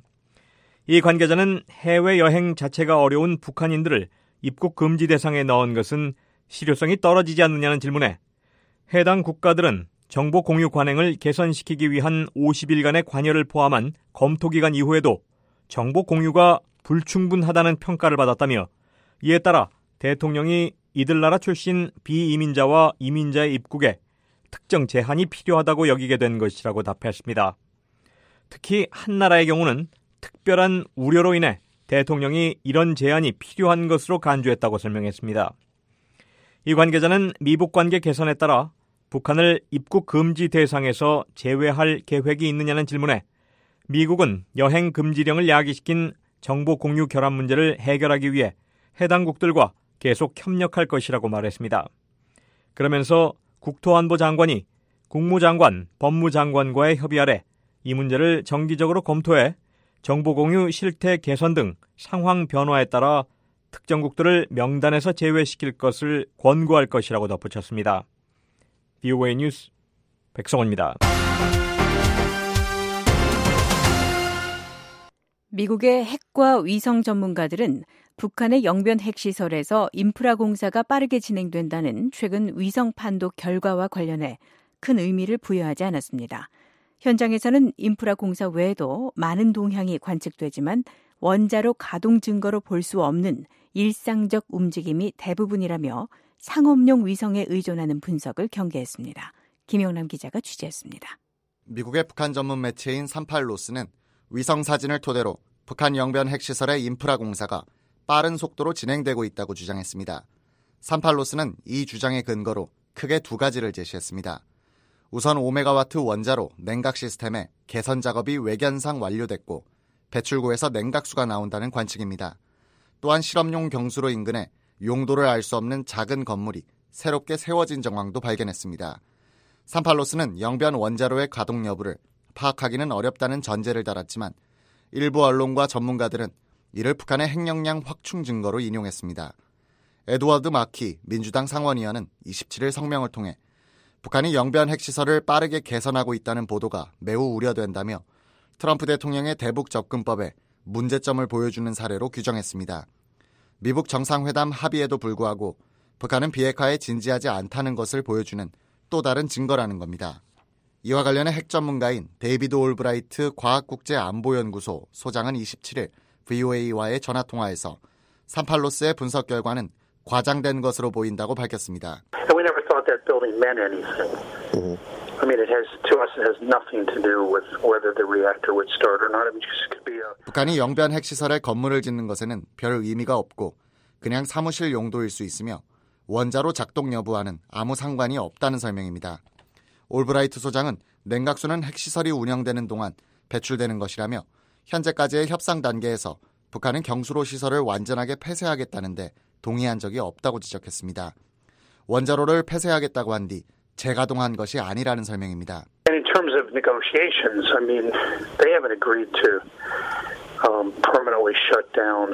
[SPEAKER 14] 이 관계자는 해외여행 자체가 어려운 북한인들을 입국 금지 대상에 넣은 것은 실효성이 떨어지지 않느냐는 질문에 해당 국가들은 정보 공유 관행을 개선시키기 위한 50일간의 관여를 포함한 검토 기간 이후에도 정보 공유가 불충분하다는 평가를 받았다며 이에 따라 대통령이 이들 나라 출신 비이민자와 이민자의 입국에 특정 제한이 필요하다고 여기게 된 것이라고 답했습니다. 특히 한 나라의 경우는 특별한 우려로 인해 대통령이 이런 제한이 필요한 것으로 간주했다고 설명했습니다. 이 관계자는 미북 관계 개선에 따라 북한을 입국 금지 대상에서 제외할 계획이 있느냐는 질문에 미국은 여행 금지령을 야기시킨 정보 공유 결함 문제를 해결하기 위해 해당국들과 계속 협력할 것이라고 말했습니다. 그러면서 국토안보 장관이 국무장관, 법무장관과의 협의 아래 이 문제를 정기적으로 검토해 정보공유 실태 개선 등 상황 변화에 따라 특정국들을 명단에서 제외시킬 것을 권고할 것이라고 덧붙였습니다. VOA 뉴스 백성원입니다.
[SPEAKER 5] 미국의 핵과 위성 전문가들은 북한의 영변 핵시설에서 인프라 공사가 빠르게 진행된다는 최근 위성 판독 결과와 관련해 큰 의미를 부여하지 않았습니다. 현장에서는 인프라 공사 외에도 많은 동향이 관측되지만 원자로 가동 증거로 볼 수 없는 일상적 움직임이 대부분이라며 상업용 위성에 의존하는 분석을 경계했습니다. 김영남 기자가 취재했습니다.
[SPEAKER 8] 미국의 북한 전문 매체인 38로스는 위성 사진을 토대로 북한 영변 핵시설의 인프라 공사가 빠른 속도로 진행되고 있다고 주장했습니다. 38로스는 이 주장의 근거로 크게 두 가지를 제시했습니다. 우선 5메가와트 원자로 냉각 시스템의 개선 작업이 외견상 완료됐고 배출구에서 냉각수가 나온다는 관측입니다. 또한 실험용 경수로 인근에 용도를 알 수 없는 작은 건물이 새롭게 세워진 정황도 발견했습니다. 38로스는 영변 원자로의 가동 여부를 파악하기는 어렵다는 전제를 달았지만 일부 언론과 전문가들은 이를 북한의 핵역량 확충 증거로 인용했습니다. 에드워드 마키 민주당 상원의원은 27일 성명을 통해 북한이 영변 핵시설을 빠르게 개선하고 있다는 보도가 매우 우려된다며 트럼프 대통령의 대북 접근법에 문제점을 보여주는 사례로 규정했습니다. 미북 정상회담 합의에도 불구하고 북한은 비핵화에 진지하지 않다는 것을 보여주는 또 다른 증거라는 겁니다. 이와 관련해 핵 전문가인 데이비드 올브라이트 과학국제안보연구소 소장은 27일 VOA와의 전화통화에서 38로스의 분석 결과는 과장된 것으로 보인다고 밝혔습니다.
[SPEAKER 15] We never thought that building meant anything. I mean, it has nothing to do with whether the reactor would start or not. It just could be a...
[SPEAKER 8] 북한이 영변 핵시설에 건물을 짓는 것에는 별 의미가 없고 그냥 사무실 용도일 수 있으며 원자로 작동 여부와는 아무 상관이 없다는 설명입니다. 올브라이트 소장은 냉각수는 핵시설이 운영되는 동안 배출되는 것이라며 현재까지의 협상 단계에서 북한은 경수로 시설을 완전하게 폐쇄하겠다는데 동의한 적이 없다고 지적했습니다. 원자로를 폐쇄하겠다고 한 뒤 재가동한 것이 아니라는 설명입니다.
[SPEAKER 15] And in terms of negotiations, I mean, they haven't agreed to permanently shut down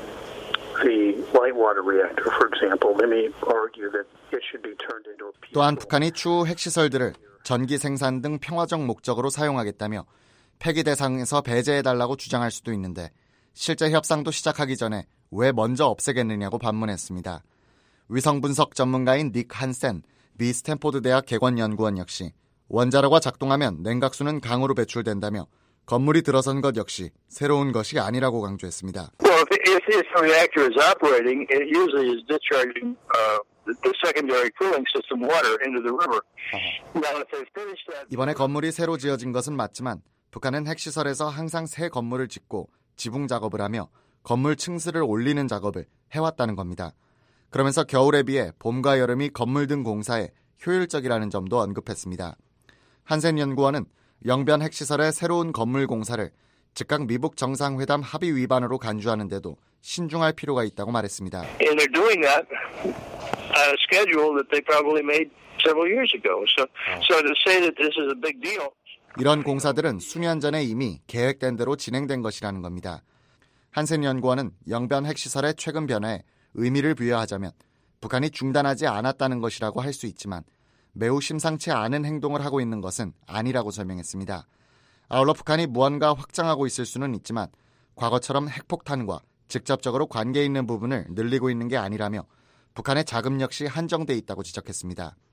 [SPEAKER 15] the light water reactor, for example. Let me argue that it should be turned into a peaceful...
[SPEAKER 8] 또한 북한이 추후 핵시설들을 전기 생산 등 평화적 목적으로 사용하겠다며 폐기 대상에서 배제해달라고 주장할 수도 있는데 실제 협상도 시작하기 전에 왜 먼저 없애겠느냐고 반문했습니다. 위성 분석 전문가인 닉 한센 미 스탠포드 대학 객원연구원 역시 원자로가 작동하면 냉각수는 강으로 배출된다며 건물이 들어선 것 역시 새로운 것이 아니라고 강조했습니다.
[SPEAKER 15] Well, if this reactor is operating, it usually is discharging the secondary cooling system water into the river. Now, if they finish that...
[SPEAKER 8] 이번에 건물이 새로 지어진 것은 맞지만 북한은 핵시설에서 항상 새 건물을 짓고 지붕 작업을 하며 건물 층수를 올리는 작업을 해왔다는 겁니다. 그러면서 겨울에 비해 봄과 여름이 건물 등 공사에 효율적이라는 점도 언급했습니다. 한센 연구원은 영변 핵시설의 새로운 건물 공사를 즉각 미북 정상회담 합의 위반으로 간주하는데도 신중할 필요가 있다고 말했습니다.
[SPEAKER 15] And they're doing that on a schedule that they probably made several years ago. So to say that this is a big deal.
[SPEAKER 8] 이런 공사들은 수년 전에 이미 계획된 대로 진행된 것이라는 겁니다. 한센 연구원은 영변 핵시설의 최근 변화에 의미를 부여하자면 북한이 중단하지 않았다는 것이라고 할 수 있지만 매우 심상치 않은 행동을 하고 있는 것은 아니라고 설명했습니다. 아울러 북한이 무언가 확장하고 있을 수는 있지만 과거처럼 핵폭탄과 직접적으로 관계 있는 부분을 늘리고 있는 게 아니라며 북한의 자금 역시 한정돼 있다고 지적했습니다.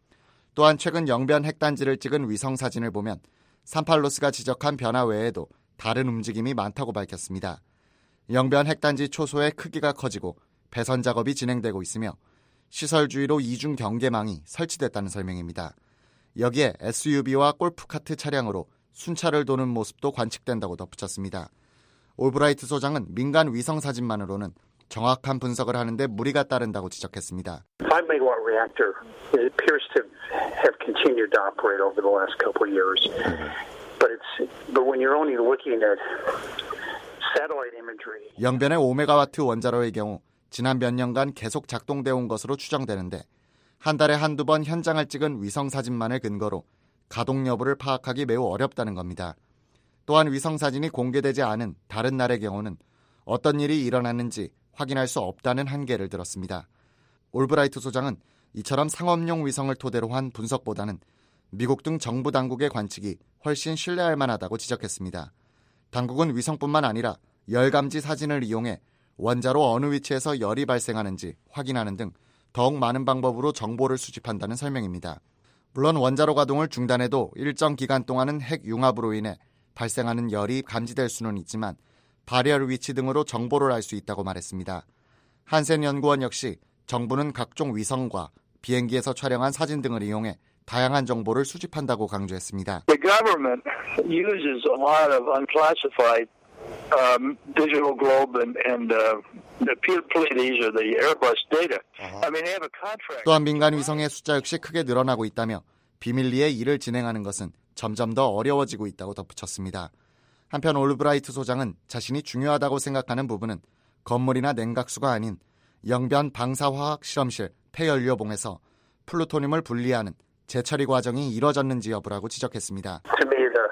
[SPEAKER 8] 또한 최근 영변 핵단지를 찍은 위성 사진을 보면 산팔로스가 지적한 변화 외에도 다른 움직임이 많다고 밝혔습니다. 영변 핵단지 초소의 크기가 커지고 배선 작업이 진행되고 있으며 시설 주위로 이중 경계망이 설치됐다는 설명입니다. 여기에 SUV와 골프카트 차량으로 순찰을 도는 모습도 관측된다고 덧붙였습니다. 올브라이트 소장은 민간 위성 사진만으로는 정확한 분석을 하는데 무리가 따른다고 지적했습니다.
[SPEAKER 15] 5-megawatt reactor appears to have continued to operate over the last couple of years. But when you're only looking at satellite imagery.
[SPEAKER 8] 영변의 5메가와트 원자로의 경우 지난 몇 년간 계속 작동되어 온 것으로 추정되는데 한 달에 한두 번 현장을 찍은 위성 사진만을 근거로 가동 여부를 파악하기 매우 어렵다는 겁니다. 또한 위성 사진이 공개되지 않은 다른 날의 경우는 어떤 일이 일어났는지 확인할 수 없다는 한계를 들었습니다. 올브라이트 소장은 이처럼 상업용 위성을 토대로 한 분석보다는 미국 등 정부 당국의 관측이 훨씬 신뢰할 만하다고 지적했습니다. 당국은 위성뿐만 아니라 열 감지 사진을 이용해 원자로 어느 위치에서 열이 발생하는지 확인하는 등 더욱 많은 방법으로 정보를 수집한다는 설명입니다. 물론 원자로 가동을 중단해도 일정 기간 동안은 핵 융합으로 인해 발생하는 열이 감지될 수는 있지만 발열 위치 등으로 정보를 알 수 있다고 말했습니다. 한센 연구원 역시 정부는 각종 위성과 비행기에서 촬영한 사진 등을 이용해 다양한 정보를 수집한다고 강조했습니다.
[SPEAKER 16] The government uses a lot of unclassified digital globe and the Pleiades or the Airbus data. I mean, they have a contract.
[SPEAKER 8] 또한 민간 위성의 숫자 역시 크게 늘어나고 있다며 비밀리에 일을 진행하는 것은 점점 더 어려워지고 있다고 덧붙였습니다. 한편 올브라이트 소장은 자신이 중요하다고 생각하는 부분은 건물이나 냉각수가 아닌 영변 방사화학 실험실 폐연료봉에서 플루토늄을 분리하는 재처리 과정이 이뤄졌는지 여부라고 지적했습니다.
[SPEAKER 15] To me, the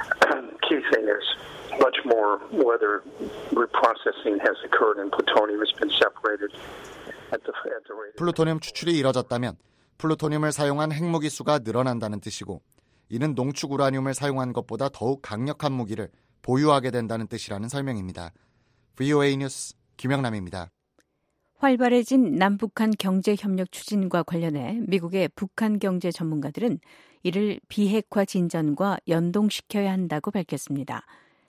[SPEAKER 15] key thing is much more whether reprocessing has occurred and plutonium has been separated at the rate.
[SPEAKER 8] 플루토늄 추출이 이뤄졌다면 플루토늄을 사용한 핵무기 수가 늘어난다는 뜻이고 이는 농축 우라늄을 사용한 것보다 더욱 강력한 무기를 보유하게 된다는 뜻이라는 설명입니다. VOA 뉴스 김영남입니다.
[SPEAKER 5] 활발해진 남북한 경제협력 추진과 관련해 미국의 북한 경제 전문가들은 이를 비핵화 진전과 연동시켜야 한다고 밝혔습니다.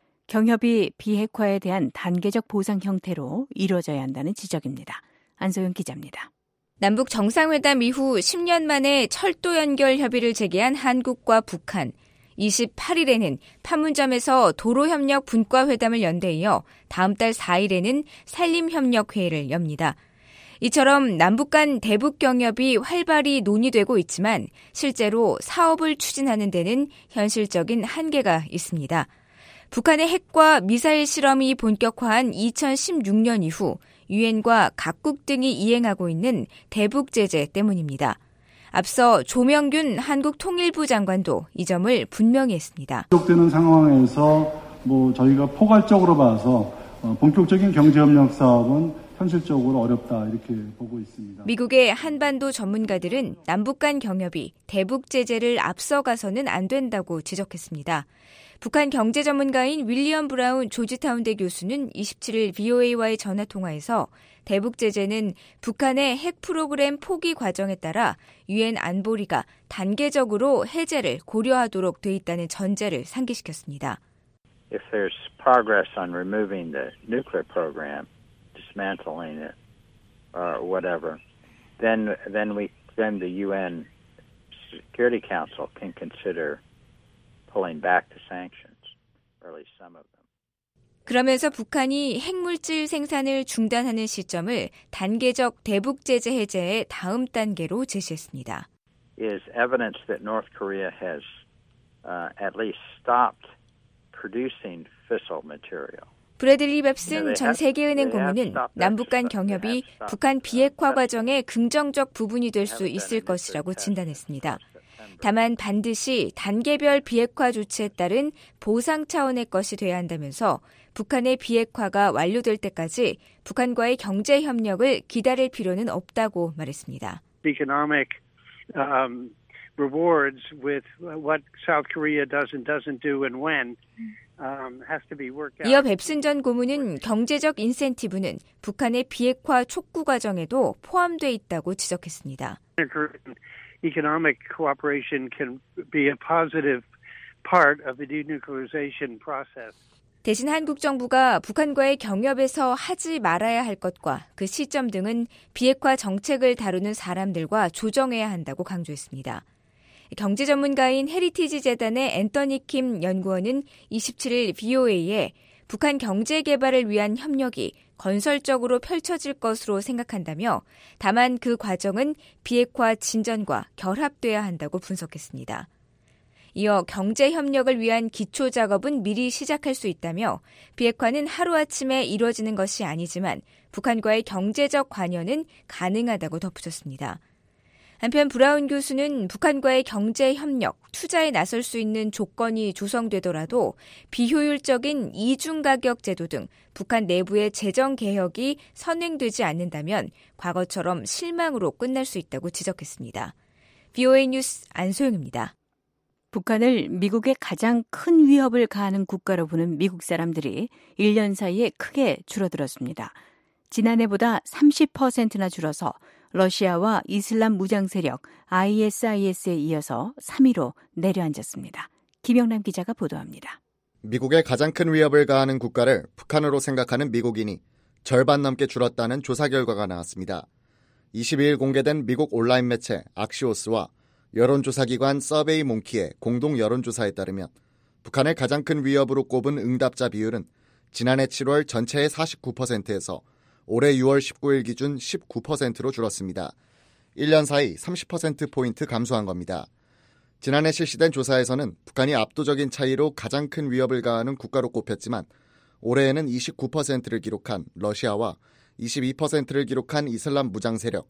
[SPEAKER 5] 경협이 비핵화에 대한 단계적 보상 형태로 이루어져야 한다는 지적입니다. 안소영 기자입니다.
[SPEAKER 13] 남북 정상회담 이후 10년 만에 철도 연결 협의를 재개한 한국과 북한. 28일에는 판문점에서 도로협력 분과회담을 연 데 이어 다음 달 4일에는 산림협력회의를 엽니다. 이처럼 남북 간 대북 경협이 활발히 논의되고 있지만 실제로 사업을 추진하는 데는 현실적인 한계가 있습니다. 북한의 핵과 미사일 실험이 본격화한 2016년 이후 유엔과 각국 등이 이행하고 있는 대북 제재 때문입니다. 앞서 조명균 한국통일부 장관도 이 점을 분명히 했습니다.
[SPEAKER 17] 지속되는 상황에서 저희가 포괄적으로 봐서 본격적인 경제협력 사업은 현실적으로 어렵다 이렇게 보고 있습니다.
[SPEAKER 13] 미국의 한반도 전문가들은 남북 간 경협이 대북 제재를 앞서가서는 안 된다고 지적했습니다. 북한 경제 전문가인 윌리엄 브라운 조지타운대 교수는 27일 VOA와의 전화통화에서 대북 제재는 북한의 핵 프로그램 포기 과정에 따라 유엔 안보리가 단계적으로 해제를 고려하도록 돼 있다는 전제를 상기시켰습니다.
[SPEAKER 18] If there's progress on removing the nuclear program, dismantling it, or whatever, then the UN Security Council can consider pulling back the sanctions, or at least some of them.
[SPEAKER 13] 그러면서 북한이 핵물질 생산을 중단하는 시점을 단계적 대북 제재 해제의 다음 단계로 제시했습니다.
[SPEAKER 18] Is evidence that North Korea has at least stopped producing fissile material.
[SPEAKER 13] 브래들리 뱁슨 전 세계은행 고문은 남북 간 경협이 북한 비핵화 과정의 긍정적 부분이 될 수 있을 것이라고 진단했습니다. 다만 반드시 단계별 비핵화 조치에 따른 보상 차원의 것이 돼야 한다면서 북한의 비핵화가 완료될 때까지 북한과의 경제 협력을 기다릴 필요는 없다고 말했습니다.
[SPEAKER 19] Economic rewards with what South Korea does and doesn't do and when has to be worked out.
[SPEAKER 13] 이어 뱁슨 전 고문은 경제적 인센티브는 북한의 비핵화 촉구 과정에도 포함돼 있다고 지적했습니다.
[SPEAKER 19] economic cooperation can be a positive part of the denuclearization process.
[SPEAKER 13] 대신 한국 정부가 북한과의 경협에서 하지 말아야 할 것과 그 시점 등은 비핵화 정책을 다루는 사람들과 조정해야 한다고 강조했습니다. 경제 전문가인 헤리티지 재단의 앤서니 킴 연구원은 27일 VOA에 북한 경제 개발을 위한 협력이 건설적으로 펼쳐질 것으로 생각한다며 다만 그 과정은 비핵화 진전과 결합돼야 한다고 분석했습니다. 이어 경제 협력을 위한 기초 작업은 미리 시작할 수 있다며 비핵화는 하루아침에 이루어지는 것이 아니지만 북한과의 경제적 관여는 가능하다고 덧붙였습니다. 한편 브라운 교수는 북한과의 경제 협력, 투자에 나설 수 있는 조건이 조성되더라도 비효율적인 이중 가격 제도 등 북한 내부의 재정 개혁이 선행되지 않는다면 과거처럼 실망으로 끝날 수 있다고 지적했습니다. VOA 뉴스 안소영입니다.
[SPEAKER 5] 북한을 미국의 가장 큰 위협을 가하는 국가로 보는 미국 사람들이 1년 사이에 크게 줄어들었습니다. 지난해보다 30%나 줄어서 러시아와 이슬람 무장 세력 ISIS에 이어서 3위로 내려앉았습니다. 김영남 기자가 보도합니다.
[SPEAKER 8] 미국의 가장 큰 위협을 가하는 국가를 북한으로 생각하는 미국인이 절반 넘게 줄었다는 조사 결과가 나왔습니다. 22일 공개된 미국 온라인 매체 악시오스와 여론조사기관 서베이 몽키의 공동 여론조사에 따르면 북한을 가장 큰 위협으로 꼽은 응답자 비율은 지난해 7월 전체의 49%에서 올해 6월 19일 기준 19%로 줄었습니다. 1년 사이 30%포인트 감소한 겁니다. 지난해 실시된 조사에서는 북한이 압도적인 차이로 가장 큰 위협을 가하는 국가로 꼽혔지만 올해에는 29%를 기록한 러시아와 22%를 기록한 이슬람 무장 세력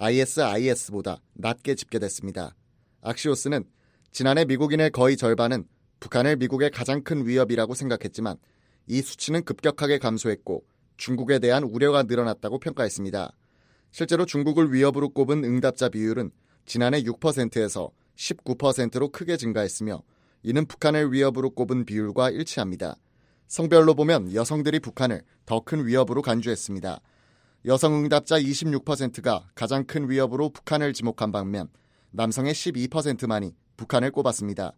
[SPEAKER 8] ISIS보다 낮게 집계됐습니다. 악시오스는 지난해 미국인의 거의 절반은 북한을 미국의 가장 큰 위협이라고 생각했지만 이 수치는 급격하게 감소했고 중국에 대한 우려가 늘어났다고 평가했습니다. 실제로 중국을 위협으로 꼽은 응답자 비율은 지난해 6%에서 19%로 크게 증가했으며 이는 북한을 위협으로 꼽은 비율과 일치합니다. 성별로 보면 여성들이 북한을 더 큰 위협으로 간주했습니다. 여성 응답자 26%가 가장 큰 위협으로 북한을 지목한 반면 남성의 12%만이 북한을 꼽았습니다.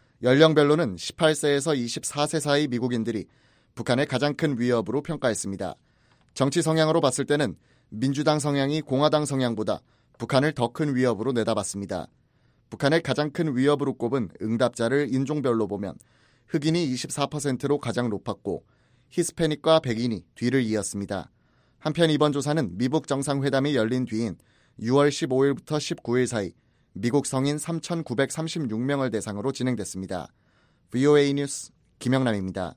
[SPEAKER 8] 연령별로는 18세에서 24세 사이 미국인들이 북한을 가장 큰 위협으로 평가했습니다. 정치 성향으로 봤을 때는 민주당 성향이 공화당 성향보다 북한을 더 큰 위협으로 내다봤습니다. 북한을 가장 큰 위협으로 꼽은 응답자를 인종별로 보면 흑인이 24%로 가장 높았고 히스패닉과 백인이 뒤를 이었습니다. 한편 이번 조사는 미북 정상회담이 열린 뒤인 6월 15일부터 19일 사이 미국 성인 3,936명을 대상으로 진행됐습니다. VOA 뉴스 김영남입니다.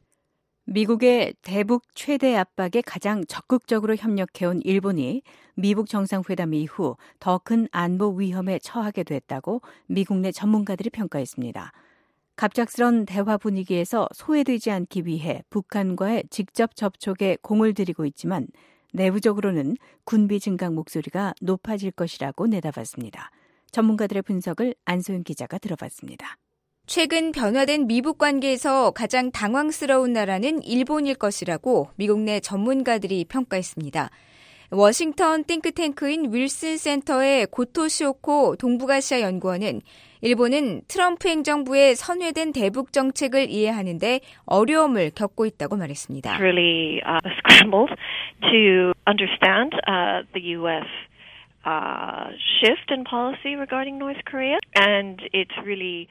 [SPEAKER 5] 미국의 대북 최대 압박에 가장 적극적으로 협력해온 일본이 미북 정상회담 이후 더 큰 안보 위험에 처하게 됐다고 미국 내 전문가들이 평가했습니다. 갑작스런 대화 분위기에서 소외되지 않기 위해 북한과의 직접 접촉에 공을 들이고 있지만 내부적으로는 군비 증강 목소리가 높아질 것이라고 내다봤습니다. 전문가들의 분석을 안소영 기자가 들어봤습니다.
[SPEAKER 13] 최근 변화된 미북 관계에서 가장 당황스러운 나라는 일본일 것이라고 미국 내 전문가들이 평가했습니다. 워싱턴 띵크탱크인 윌슨 센터의 고토시오코 동북아시아 연구원은 일본은 트럼프 행정부의 선회된 대북 정책을 이해하는데 어려움을 겪고 있다고 말했습니다.
[SPEAKER 20] It's really scrambled to understand the U.S. shift in policy regarding North Korea, and it's really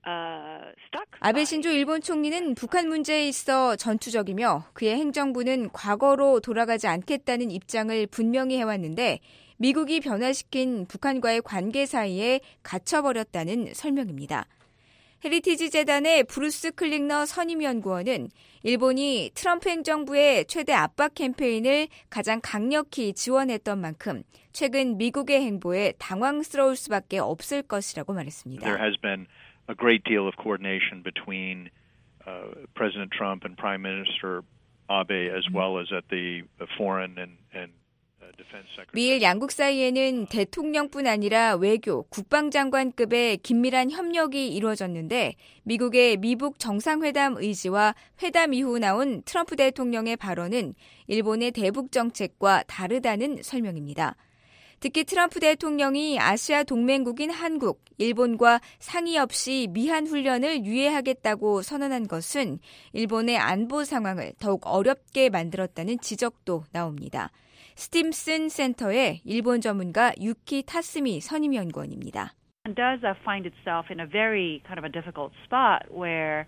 [SPEAKER 13] 아베 신조 일본 총리는 북한 문제에 있어 전투적이며 그의 행정부는 과거로 돌아가지 않겠다는 입장을 분명히 해왔는데 미국이 변화시킨 북한과의 관계 사이에 갇혀버렸다는 설명입니다. 헤리티지 재단의 브루스 클링너 선임연구원은 일본이 트럼프 행정부의 최대 압박 캠페인을 가장 강력히 지원했던 만큼 최근 미국의 행보에 당황스러울 수밖에 없을 것이라고 말했습니다.
[SPEAKER 21] There has been a great deal of coordination between President Trump and Prime Minister Abe as well as at the foreign and defense secretary.
[SPEAKER 13] 미일 양국 사이에는 대통령뿐 아니라 외교, 국방장관급의 긴밀한 협력이 이루어졌는데 미국의 미북 정상회담 의지와 회담 이후 나온 트럼프 대통령의 발언은 일본의 대북 정책과 다르다는 설명입니다. 특히 트럼프 대통령이 아시아 동맹국인 한국, 일본과 상의 없이 미한 훈련을 유예하겠다고 선언한 것은 일본의 안보 상황을 더욱 어렵게 만들었다는 지적도 나옵니다. 스팀슨 센터의 일본 전문가 유키 타스미 선임연구원입니다.
[SPEAKER 1] It does find itself in a very kind of a difficult spot where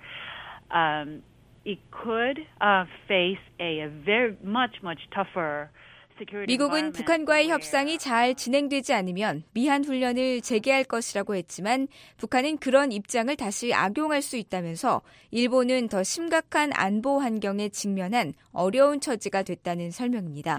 [SPEAKER 1] it could face a very much tougher
[SPEAKER 13] 미국은 북한과의 협상이 잘 진행되지 않으면 미한 훈련을 재개할 것이라고 했지만 북한은 그런 입장을 다시 악용할 수 있다면서 일본은 더 심각한 안보 환경에 직면한 어려운 처지가 됐다는 설명입니다.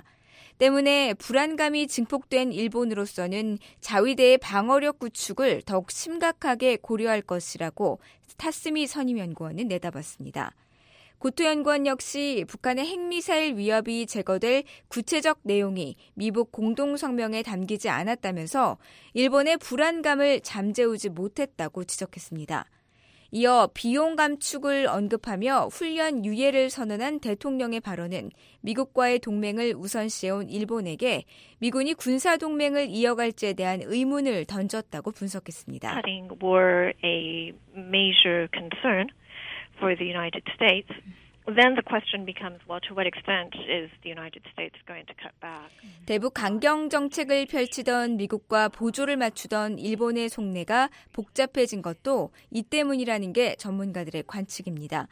[SPEAKER 13] 때문에 불안감이 증폭된 일본으로서는 자위대의 방어력 구축을 더욱 심각하게 고려할 것이라고 타스미 선임연구원은 내다봤습니다. 고토 연구원 역시 북한의 핵미사일 위협이 제거될 구체적 내용이 미북 공동성명에 담기지 않았다면서 일본의 불안감을 잠재우지 못했다고 지적했습니다. 이어 비용 감축을 언급하며 훈련 유예를 선언한 대통령의 발언은 미국과의 동맹을 우선시해온 일본에게 미군이 군사동맹을 이어갈지에 대한 의문을 던졌다고 분석했습니다.
[SPEAKER 20] were a major concern for the United States. Then the question becomes, well, to what extent is the United States going to cut back?
[SPEAKER 13] 대북 강경 정책을 펼치던 미국과 보조를 맞추던 일본의 속내가 복잡해진 것도 이 때문이라는 게 전문가들의 관측입니다.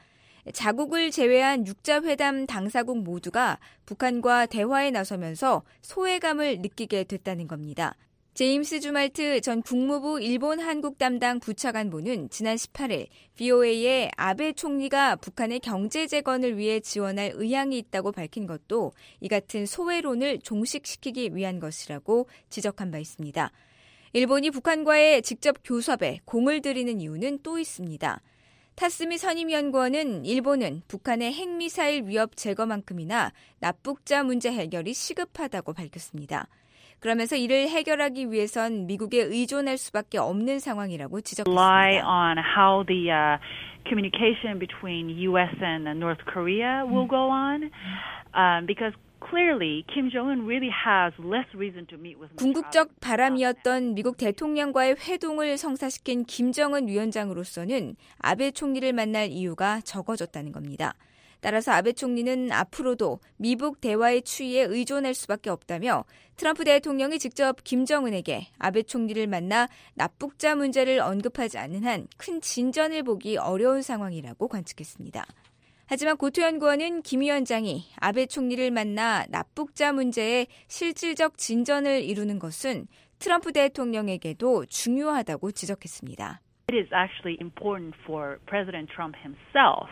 [SPEAKER 13] 자국을 제외한 육자회담 당사국 모두가 북한과 대화에 나서면서 소외감을 느끼게 됐다는 겁니다. 제임스 주말트 전 국무부 일본 한국 담당 부차관보는 지난 18일 VOA에 아베 총리가 북한의 경제 재건을 위해 지원할 의향이 있다고 밝힌 것도 이 같은 소외론을 종식시키기 위한 것이라고 지적한 바 있습니다. 일본이 북한과의 직접 교섭에 공을 들이는 이유는 또 있습니다. 타스미 선임연구원은 일본은 북한의 핵미사일 위협 제거만큼이나 납북자 문제 해결이 시급하다고 밝혔습니다. 그러면서 이를 해결하기 위해선 미국에 의존할 수밖에 없는 상황이라고 지적했습니다.
[SPEAKER 1] Rely on how the communication between U.S. and North Korea will go on, because clearly Kim Jong-un really has less reason to meet with.
[SPEAKER 13] 궁극적 바람이었던 미국 대통령과의 회동을 성사시킨 김정은 위원장으로서는 아베 총리를 만날 이유가 적어졌다는 겁니다. 따라서 아베 총리는 앞으로도 미북 대화의 추이에 의존할 수밖에 없다며 트럼프 대통령이 직접 김정은에게 아베 총리를 만나 납북자 문제를 언급하지 않는 한 큰 진전을 보기 어려운 상황이라고 관측했습니다. 하지만 고토 연구원은 김 위원장이 아베 총리를 만나 납북자 문제에 실질적 진전을 이루는 것은 트럼프 대통령에게도 중요하다고 지적했습니다.
[SPEAKER 1] It is actually important for President Trump himself.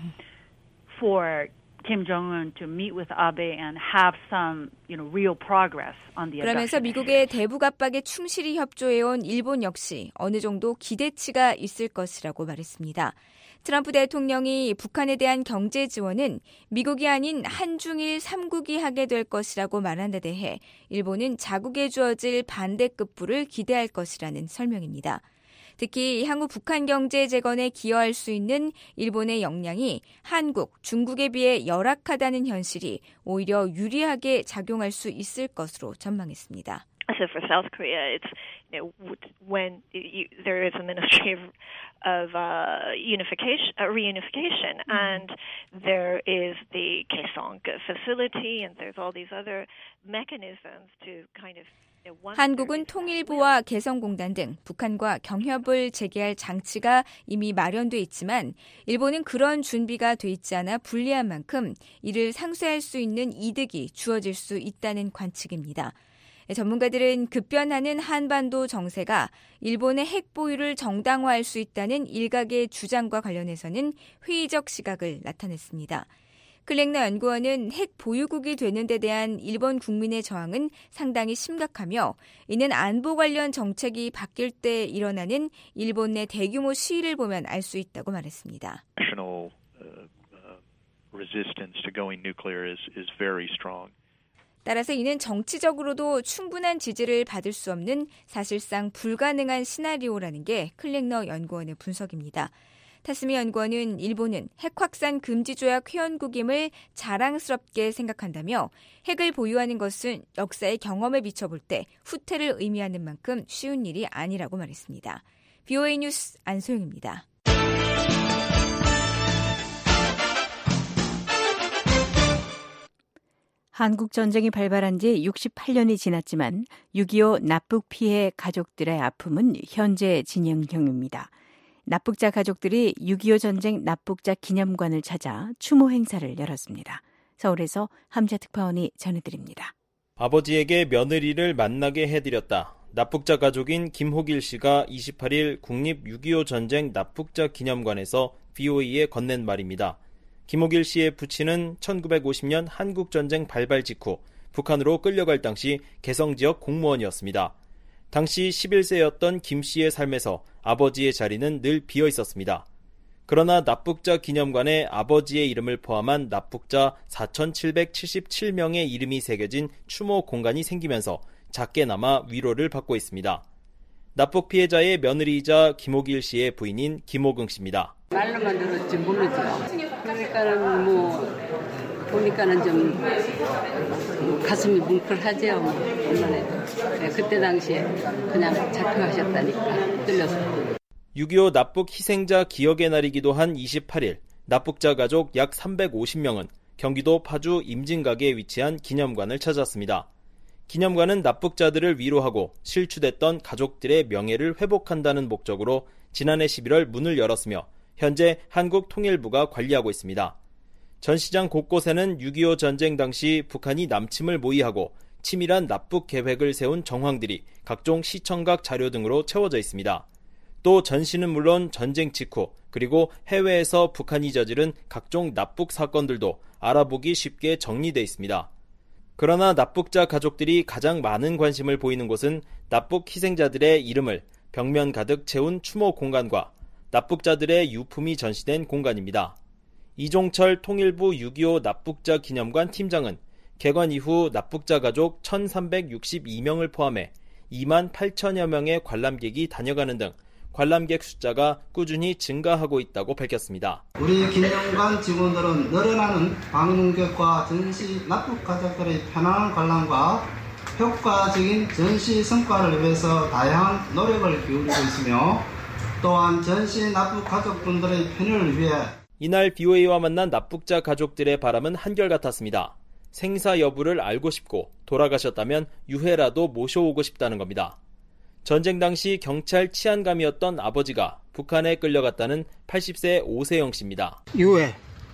[SPEAKER 1] For Kim Jong-un to meet with Abe and have some, real progress on the
[SPEAKER 13] 그러면서 미국의 대북 압박에 충실히 협조해온 일본 역시 어느 정도 기대치가 있을 것이라고 말했습니다. 트럼프 대통령이 북한에 대한 경제 지원은 미국이 아닌 한중일 3국이 하게 될 것이라고 말한 데 대해 일본은 자국에 주어질 반대급부를 기대할 것이라는 설명입니다. 특히 향후 북한 경제 재건에 기여할 수 있는 일본의 역량이 한국, 중국에 비해 열악하다는 현실이 오히려 유리하게 작용할 수 있을 것으로 전망했습니다.
[SPEAKER 20] So for South Korea, it's when there is a ministry of reunification, and there is the Kaesong facility, and there's all these other mechanisms to kind of.
[SPEAKER 13] 한국은 통일부와 개성공단 등 북한과 경협을 재개할 장치가 이미 마련돼 있지만 일본은 그런 준비가 돼 있지 않아 불리한 만큼 이를 상쇄할 수 있는 이득이 주어질 수 있다는 관측입니다. 전문가들은 급변하는 한반도 정세가 일본의 핵 보유를 정당화할 수 있다는 일각의 주장과 관련해서는 회의적 시각을 나타냈습니다. 클랭너 연구원은 핵 보유국이 되는 데 대한 일본 국민의 저항은 상당히 심각하며 이는 안보 관련 정책이 바뀔 때 일어나는 일본 내 대규모 시위를 보면 알 수 있다고 말했습니다.
[SPEAKER 21] National resistance to going nuclear is very strong.
[SPEAKER 13] 따라서 이는 정치적으로도 충분한 지지를 받을 수 없는 사실상 불가능한 시나리오라는 게 클랭너 연구원의 분석입니다. 타스미 연구원은 일본은 핵 확산 금지 조약 회원국임을 자랑스럽게 생각한다며 핵을 보유하는 것은 역사의 경험에 비춰볼 때 후퇴를 의미하는 만큼 쉬운 일이 아니라고 말했습니다. VOA 뉴스 안소영입니다.
[SPEAKER 5] 한국 전쟁이 발발한 지 68년이 지났지만 6.25 납북 피해 가족들의 아픔은 현재 진행형입니다. 납북자 가족들이 6.25 전쟁 납북자 기념관을 찾아 추모 행사를 열었습니다. 서울에서 함재 특파원이 전해드립니다.
[SPEAKER 2] 아버지에게 며느리를 만나게 해드렸다. 납북자 가족인 김호길 씨가 28일 국립 6.25 전쟁 납북자 기념관에서 VOA에 건넨 말입니다. 김호길 씨의 부친은 1950년 한국전쟁 발발 직후 북한으로 끌려갈 당시 개성 지역 공무원이었습니다. 당시 11세였던 김 씨의 삶에서 아버지의 자리는 늘 비어 있었습니다. 그러나 납북자 기념관에 아버지의 이름을 포함한 납북자 4,777명의 이름이 새겨진 추모 공간이 생기면서 작게나마 위로를 받고 있습니다. 납북 피해자의 며느리이자 김호길 씨의 부인인 김호긍 씨입니다.
[SPEAKER 22] 말로만 들었지 모르죠. 그러니까는 보니까는 좀 가슴이 뭉클하죠. 엄마네도. 그때 당시에 그냥 잡혀가셨다니까 들려서.
[SPEAKER 2] 6.25 납북 희생자 기억의 날이기도 한 28일 납북자 가족 약 350명은 경기도 파주 임진각에 위치한 기념관을 찾았습니다. 기념관은 납북자들을 위로하고 실추됐던 가족들의 명예를 회복한다는 목적으로 지난해 11월 문을 열었으며 현재 한국통일부가 관리하고 있습니다. 전시장 곳곳에는 6.25 전쟁 당시 북한이 남침을 모의하고 치밀한 납북 계획을 세운 정황들이 각종 시청각 자료 등으로 채워져 있습니다. 또 전시는 물론 전쟁 직후 그리고 해외에서 북한이 저지른 각종 납북 사건들도 알아보기 쉽게 정리돼 있습니다. 그러나 납북자 가족들이 가장 많은 관심을 보이는 곳은 납북 희생자들의 이름을 벽면 가득 채운 추모 공간과 납북자들의 유품이 전시된 공간입니다. 이종철 통일부 6.25 납북자 기념관 팀장은 개관 이후 납북자 가족 1,362명을 포함해 2만 8천여 명의 관람객이 다녀가는 등 관람객 숫자가 꾸준히 증가하고 있다고 밝혔습니다.
[SPEAKER 23] 우리 기념관 직원들은 늘어나는 방문객과 전시 납북 가족들의 편안한 관람과 효과적인 전시 성과를 위해서 다양한 노력을 기울이고 있으며 또한 전시 납북 가족분들의 편의를 위해
[SPEAKER 2] 이날 VOA와 만난 납북자 가족들의 바람은 한결같았습니다. 생사 여부를 알고 싶고 돌아가셨다면 유해라도 모셔오고 싶다는 겁니다. 전쟁 당시 경찰 치안감이었던 아버지가 북한에 끌려갔다는 80세 오세영 씨입니다.
[SPEAKER 24] 유해.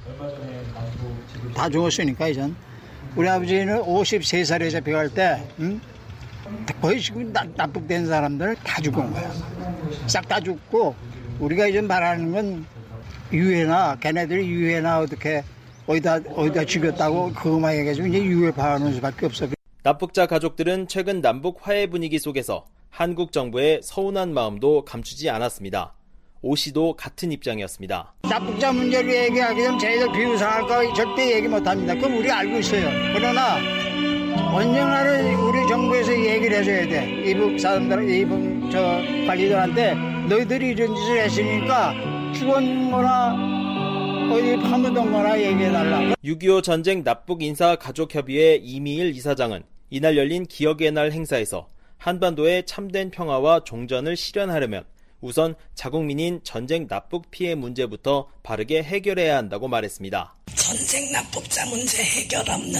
[SPEAKER 24] 다 죽었으니까 이젠. 우리 아버지는 53살에 잡혀갈 때 거의 지금 납북된 사람들 다 죽은 거야. 싹 다 죽고 우리가 이제 말하는 건 유해나 걔네들이 유해나 어떻게 어디다 죽였다고 그것만 얘기해서 이제 유해 봐하는 수밖에 없어.
[SPEAKER 2] 납북자 가족들은 최근 남북 화해 분위기 속에서 한국 정부의 서운한 마음도 감추지 않았습니다. 오 씨도 같은 입장이었습니다.
[SPEAKER 24] 납북자 문제를 얘기하게 되면 저희들 비웃어할까 절대 얘기 못합니다. 그럼 우리 알고 있어요. 그러나 언젠가는 우리 정부에서 얘기를 해줘야 돼. 이북 사람들, 이북 관리들한테 너희들이 이런 짓을 했으니까 죽은 거나 어디 파묻은 거나 얘기해달라.
[SPEAKER 2] 6.25 전쟁 납북 인사 가족협의회 이미일 이사장은 이날 열린 기억의 날 행사에서 한반도의 참된 평화와 종전을 실현하려면 우선 자국민인 전쟁 납북 피해 문제부터 바르게 해결해야 한다고 말했습니다.
[SPEAKER 25] 전쟁 납북자 문제 해결 없는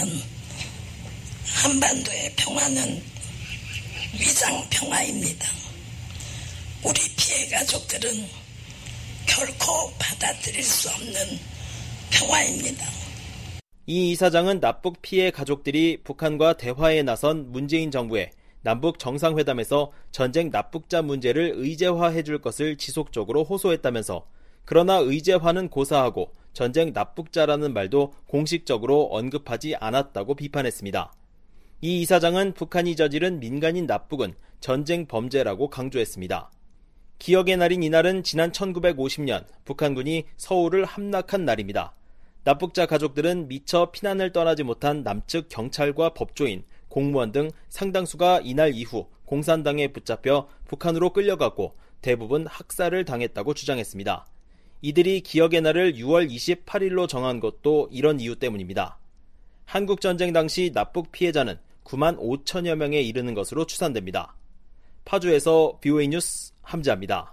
[SPEAKER 25] 한반도의 평화는 위장 평화입니다. 우리 피해 가족들은 결코 받아들일 수 없는 평화입니다.
[SPEAKER 2] 이 이사장은 납북 피해 가족들이 북한과 대화에 나선 문재인 정부에 남북 정상회담에서 전쟁 납북자 문제를 의제화해 줄 것을 지속적으로 호소했다면서 그러나 의제화는 고사하고 전쟁 납북자라는 말도 공식적으로 언급하지 않았다고 비판했습니다. 이 이사장은 북한이 저지른 민간인 납북은 전쟁 범죄라고 강조했습니다. 기억의 날인 이날은 지난 1950년 북한군이 서울을 함락한 날입니다. 납북자 가족들은 미처 피난을 떠나지 못한 남측 경찰과 법조인, 공무원 등 상당수가 이날 이후 공산당에 붙잡혀 북한으로 끌려갔고 대부분 학살을 당했다고 주장했습니다. 이들이 기억의 날을 6월 28일로 정한 것도 이런 이유 때문입니다. 한국전쟁 당시 납북 피해자는 9만 5천여 명에 이르는 것으로 추산됩니다. 파주에서 VOA 뉴스 함지아입니다.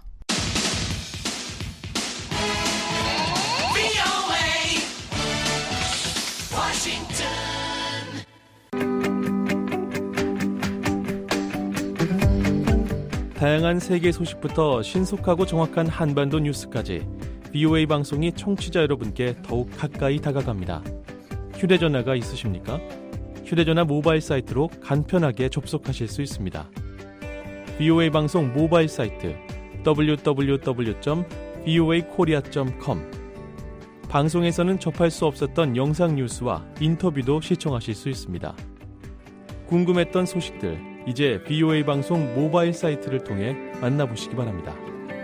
[SPEAKER 3] 다양한 세계 소식부터 신속하고 정확한 한반도 뉴스까지 VOA 방송이 청취자 여러분께 더욱 가까이 다가갑니다. 휴대전화가 있으십니까? 휴대전화 모바일 사이트로 간편하게 접속하실 수 있습니다. VOA 방송 모바일 사이트 www.voakorea.com 방송에서는 접할 수 없었던 영상 뉴스와 인터뷰도 시청하실 수 있습니다. 궁금했던 소식들 이제 VOA 방송 모바일 사이트를 통해 만나보시기 바랍니다.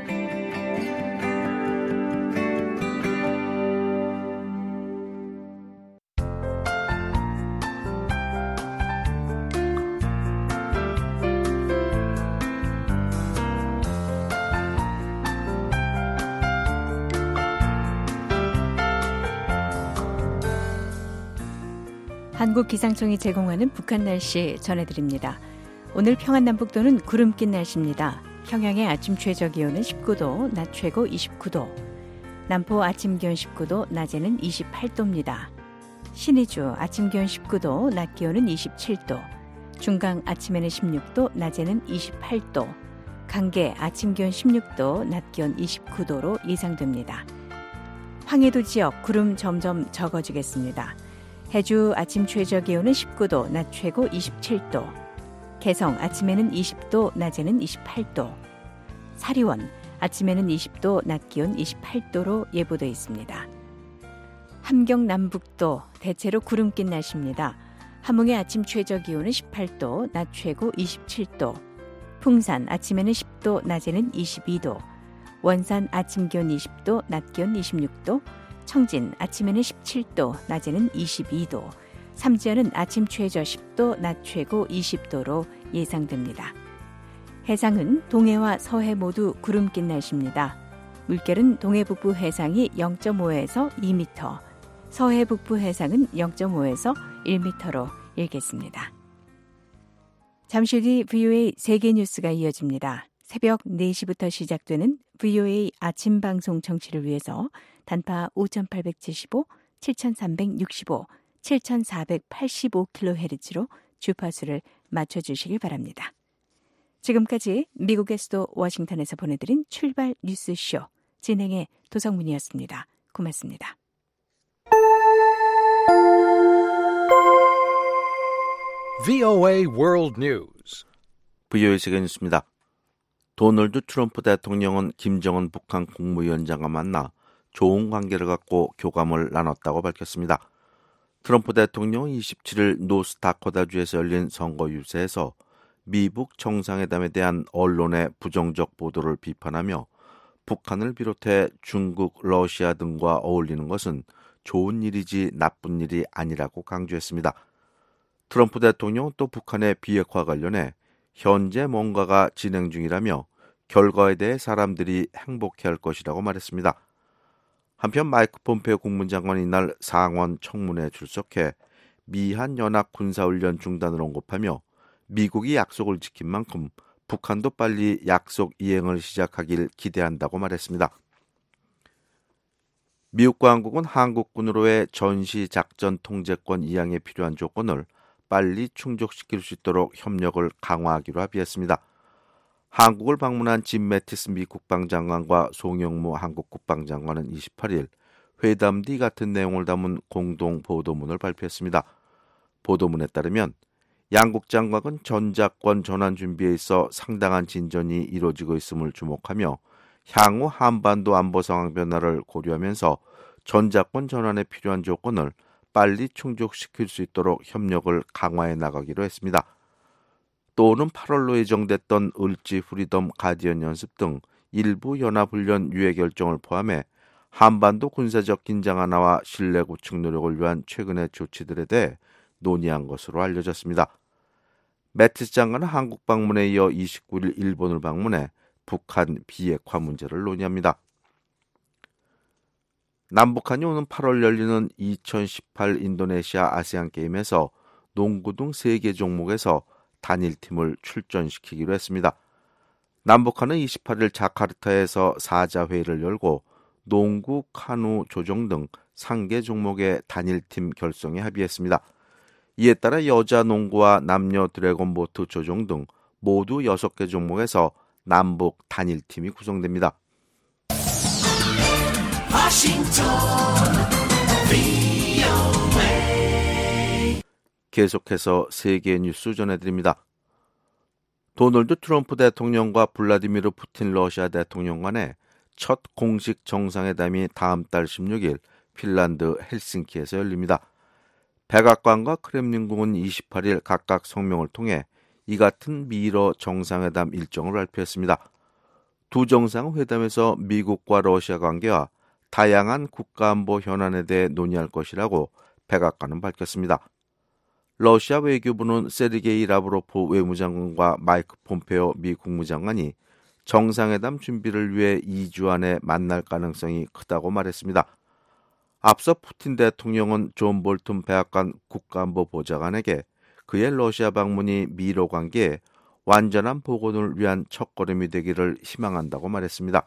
[SPEAKER 5] 한국기상청이 제공하는 북한 날씨 전해드립니다. 오늘 평안남북도는 구름 낀 날씨입니다. 평양의 아침 최저기온은 19도, 낮 최고 29도. 남포 아침 기온 19도, 낮에는 28도입니다. 신의주 아침 기온 19도, 낮 기온은 27도. 중강 아침에는 16도, 낮에는 28도. 강계 아침 기온 16도, 낮 기온 29도로 예상됩니다. 황해도 지역 구름 점점 적어지겠습니다. 해주 아침 최저기온은 19도, 낮 최고 27도. 개성 아침에는 20도, 낮에는 28도. 사리원 아침에는 20도, 낮 기온 28도로 예보되어 있습니다. 함경 남북도 대체로 구름 낀 날씨입니다. 함흥의 아침 최저기온은 18도, 낮 최고 27도. 풍산 아침에는 10도, 낮에는 22도. 원산 아침 기온 20도, 낮 기온 26도. 청진 아침에는 17도, 낮에는 22도. 삼지연은 아침 최저 10도, 낮 최고 20도로 예상됩니다. 해상은 동해와 서해 모두 구름 낀 날씨입니다. 물결은 동해 북부 해상이 0.5에서 2m, 서해 북부 해상은 0.5에서 1m로 일겠습니다. 잠시 뒤 VOA 세계 뉴스가 이어집니다. 새벽 4시부터 시작되는 VOA 아침 방송 청취를 위해서 단파 5,875, 7,365, 7,485kHz로 주파수를 맞춰주시길 바랍니다. 지금까지 미국의 수도 워싱턴에서 보내드린 출발 뉴스쇼 진행의 도성문이었습니다. 고맙습니다.
[SPEAKER 4] VOA World News.
[SPEAKER 6] VOA 세계 뉴스입니다. 도널드 트럼프 대통령은 김정은 북한 국무위원장과 만나 좋은 관계를 갖고 교감을 나눴다고 밝혔습니다. 트럼프 대통령은 27일 노스다코타주에서 열린 선거 유세에서 미북 정상회담에 대한 언론의 부정적 보도를 비판하며 북한을 비롯해 중국, 러시아 등과 어울리는 것은 좋은 일이지 나쁜 일이 아니라고 강조했습니다. 트럼프 대통령은 또 북한의 비핵화 관련해 현재 뭔가가 진행 중이라며 결과에 대해 사람들이 행복해할 것이라고 말했습니다. 한편 마이크 폼페오 국무장관이 이날 상원 청문회에 출석해 미한 연합 군사훈련 중단을 언급하며 미국이 약속을 지킨 만큼 북한도 빨리 약속 이행을 시작하길 기대한다고 말했습니다. 미국과 한국은 한국군으로의 전시작전 통제권 이양에 필요한 조건을 빨리 충족시킬 수 있도록 협력을 강화하기로 합의했습니다. 한국을 방문한 짐 매티스 미 국방장관과 송영무 한국 국방장관은 28일 회담 뒤 같은 내용을 담은 공동 보도문을 발표했습니다. 보도문에 따르면 양국 장관은 전작권 전환 준비에 있어 상당한 진전이 이루어지고 있음을 주목하며 향후 한반도 안보 상황 변화를 고려하면서 전작권 전환에 필요한 조건을 빨리 충족시킬 수 있도록 협력을 강화해 나가기로 했습니다. 또 오는 8월로 예정됐던 을지 프리덤 가디언 연습 등 일부 연합훈련 유예 결정을 포함해 한반도 군사적 긴장 완화와 신뢰 구축 노력을 위한 최근의 조치들에 대해 논의한 것으로 알려졌습니다. 매티스 장관은 한국 방문에 이어 29일 일본을 방문해 북한 비핵화 문제를 논의합니다. 남북한이 오는 8월 열리는 2018 인도네시아 아시안게임에서 농구 등 3개 종목에서 단일팀을 출전시키기로 했습니다. 남북한은 28일 자카르타에서 4자 회의를 열고 농구, 카누, 조정 등 상계 종목의 단일팀 결성에 합의했습니다. 이에 따라 여자 농구와 남녀 드래곤보트 조정 등 모두 6개 종목에서 남북 단일팀이 구성됩니다. 계속해서 세계 뉴스 전해드립니다. 도널드 트럼프 대통령과 블라디미르 푸틴 러시아 대통령 간의 첫 공식 정상회담이 다음 달 16일 핀란드 헬싱키에서 열립니다. 백악관과 크렘린궁은 28일 각각 성명을 통해 이 같은 미러 정상회담 일정을 발표했습니다. 두 정상은 회담에서 미국과 러시아 관계와 다양한 국가안보 현안에 대해 논의할 것이라고 백악관은 밝혔습니다. 러시아 외교부는 세르게이 라브로프 외무장관과 마이크 폼페오 미 국무장관이 정상회담 준비를 위해 2주 안에 만날 가능성이 크다고 말했습니다. 앞서 푸틴 대통령은 존 볼튼 백악관 국가안보 보좌관에게 그의 러시아 방문이 미러 관계에 완전한 복원을 위한 첫걸음이 되기를 희망한다고 말했습니다.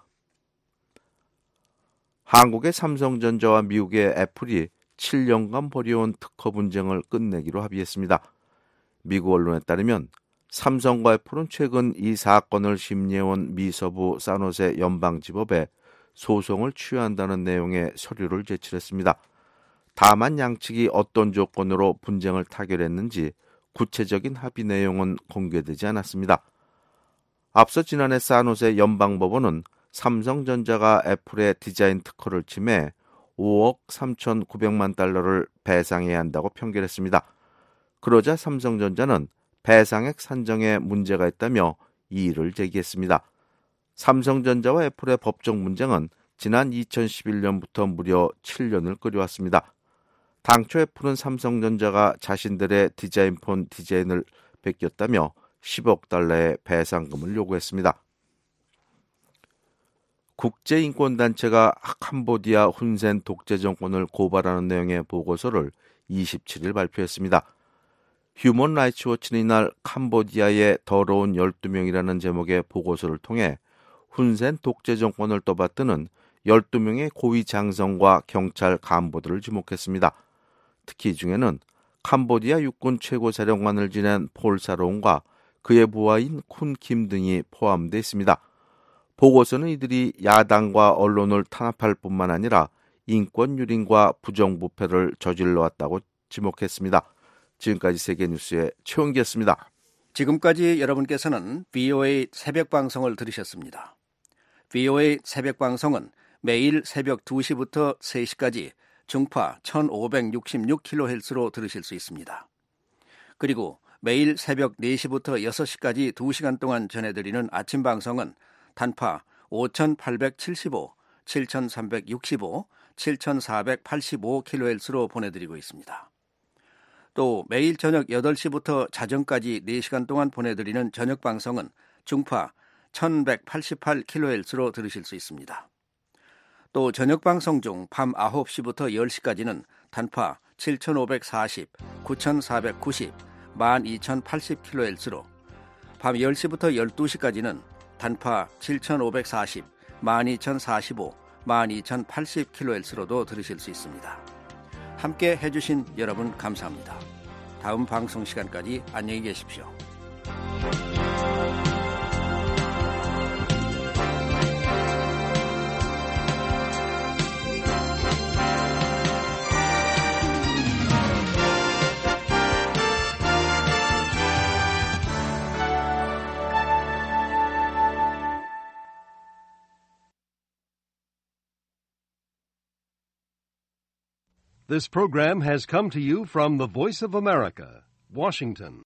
[SPEAKER 6] 한국의 삼성전자와 미국의 애플이 7년간 벌여온 특허 분쟁을 끝내기로 합의했습니다. 미국 언론에 따르면 삼성과 애플은 최근 이 사건을 심리해온 미서부 산호세 연방지법에 소송을 취하한다는 내용의 서류를 제출했습니다. 다만 양측이 어떤 조건으로 분쟁을 타결했는지 구체적인 합의 내용은 공개되지 않았습니다. 앞서 지난해 산호세 연방법원은 삼성전자가 애플의 디자인 특허를 침해 5억 3,900만 달러를 배상해야 한다고 판결했습니다. 그러자 삼성전자는 배상액 산정에 문제가 있다며 이의를 제기했습니다. 삼성전자와 애플의 법적 문쟁은 지난 2011년부터 무려 7년을 끌어왔습니다. 당초 애플은 삼성전자가 자신들의 디자인폰 디자인을 베꼈다며 10억 달러의 배상금을 요구했습니다. 국제인권단체가 캄보디아 훈센 독재 정권을 고발하는 내용의 보고서를 27일 발표했습니다. 휴먼 라이츠 워치는 이날 캄보디아의 더러운 12명이라는 제목의 보고서를 통해 훈센 독재 정권을 떠받드는 12명의 고위 장성과 경찰 간부들을 지목했습니다. 특히 이 중에는 캄보디아 육군 최고사령관을 지낸 폴 사로운과 그의 부하인 쿤 김 등이 포함되어 있습니다. 보고서는 이들이 야당과 언론을 탄압할 뿐만 아니라 인권 유린과 부정부패를 저질러왔다고 지목했습니다. 지금까지 세계뉴스의 최원기였습니다.
[SPEAKER 7] 지금까지 여러분께서는 VOA 새벽방송을 들으셨습니다. VOA 새벽방송은 매일 새벽 2시부터 3시까지 중파 1566kHz로 들으실 수 있습니다. 그리고 매일 새벽 4시부터 6시까지 2시간 동안 전해드리는 아침 방송은 단파 5875, 7365, 7485kHz로 보내드리고 있습니다. 또 매일 저녁 8시부터 자정까지 4시간 동안 보내드리는 저녁 방송은 중파 1188kHz로 들으실 수 있습니다. 또 저녁 방송 중 밤 9시부터 10시까지는 단파 7540, 9490, 12080kHz로 밤 10시부터 12시까지는 단파 7540, 12045, 12080kHz로도 들으실 수 있습니다. 함께 해주신 여러분 감사합니다. 다음 방송 시간까지 안녕히 계십시오.
[SPEAKER 9] This program has come to you from the Voice of America, Washington.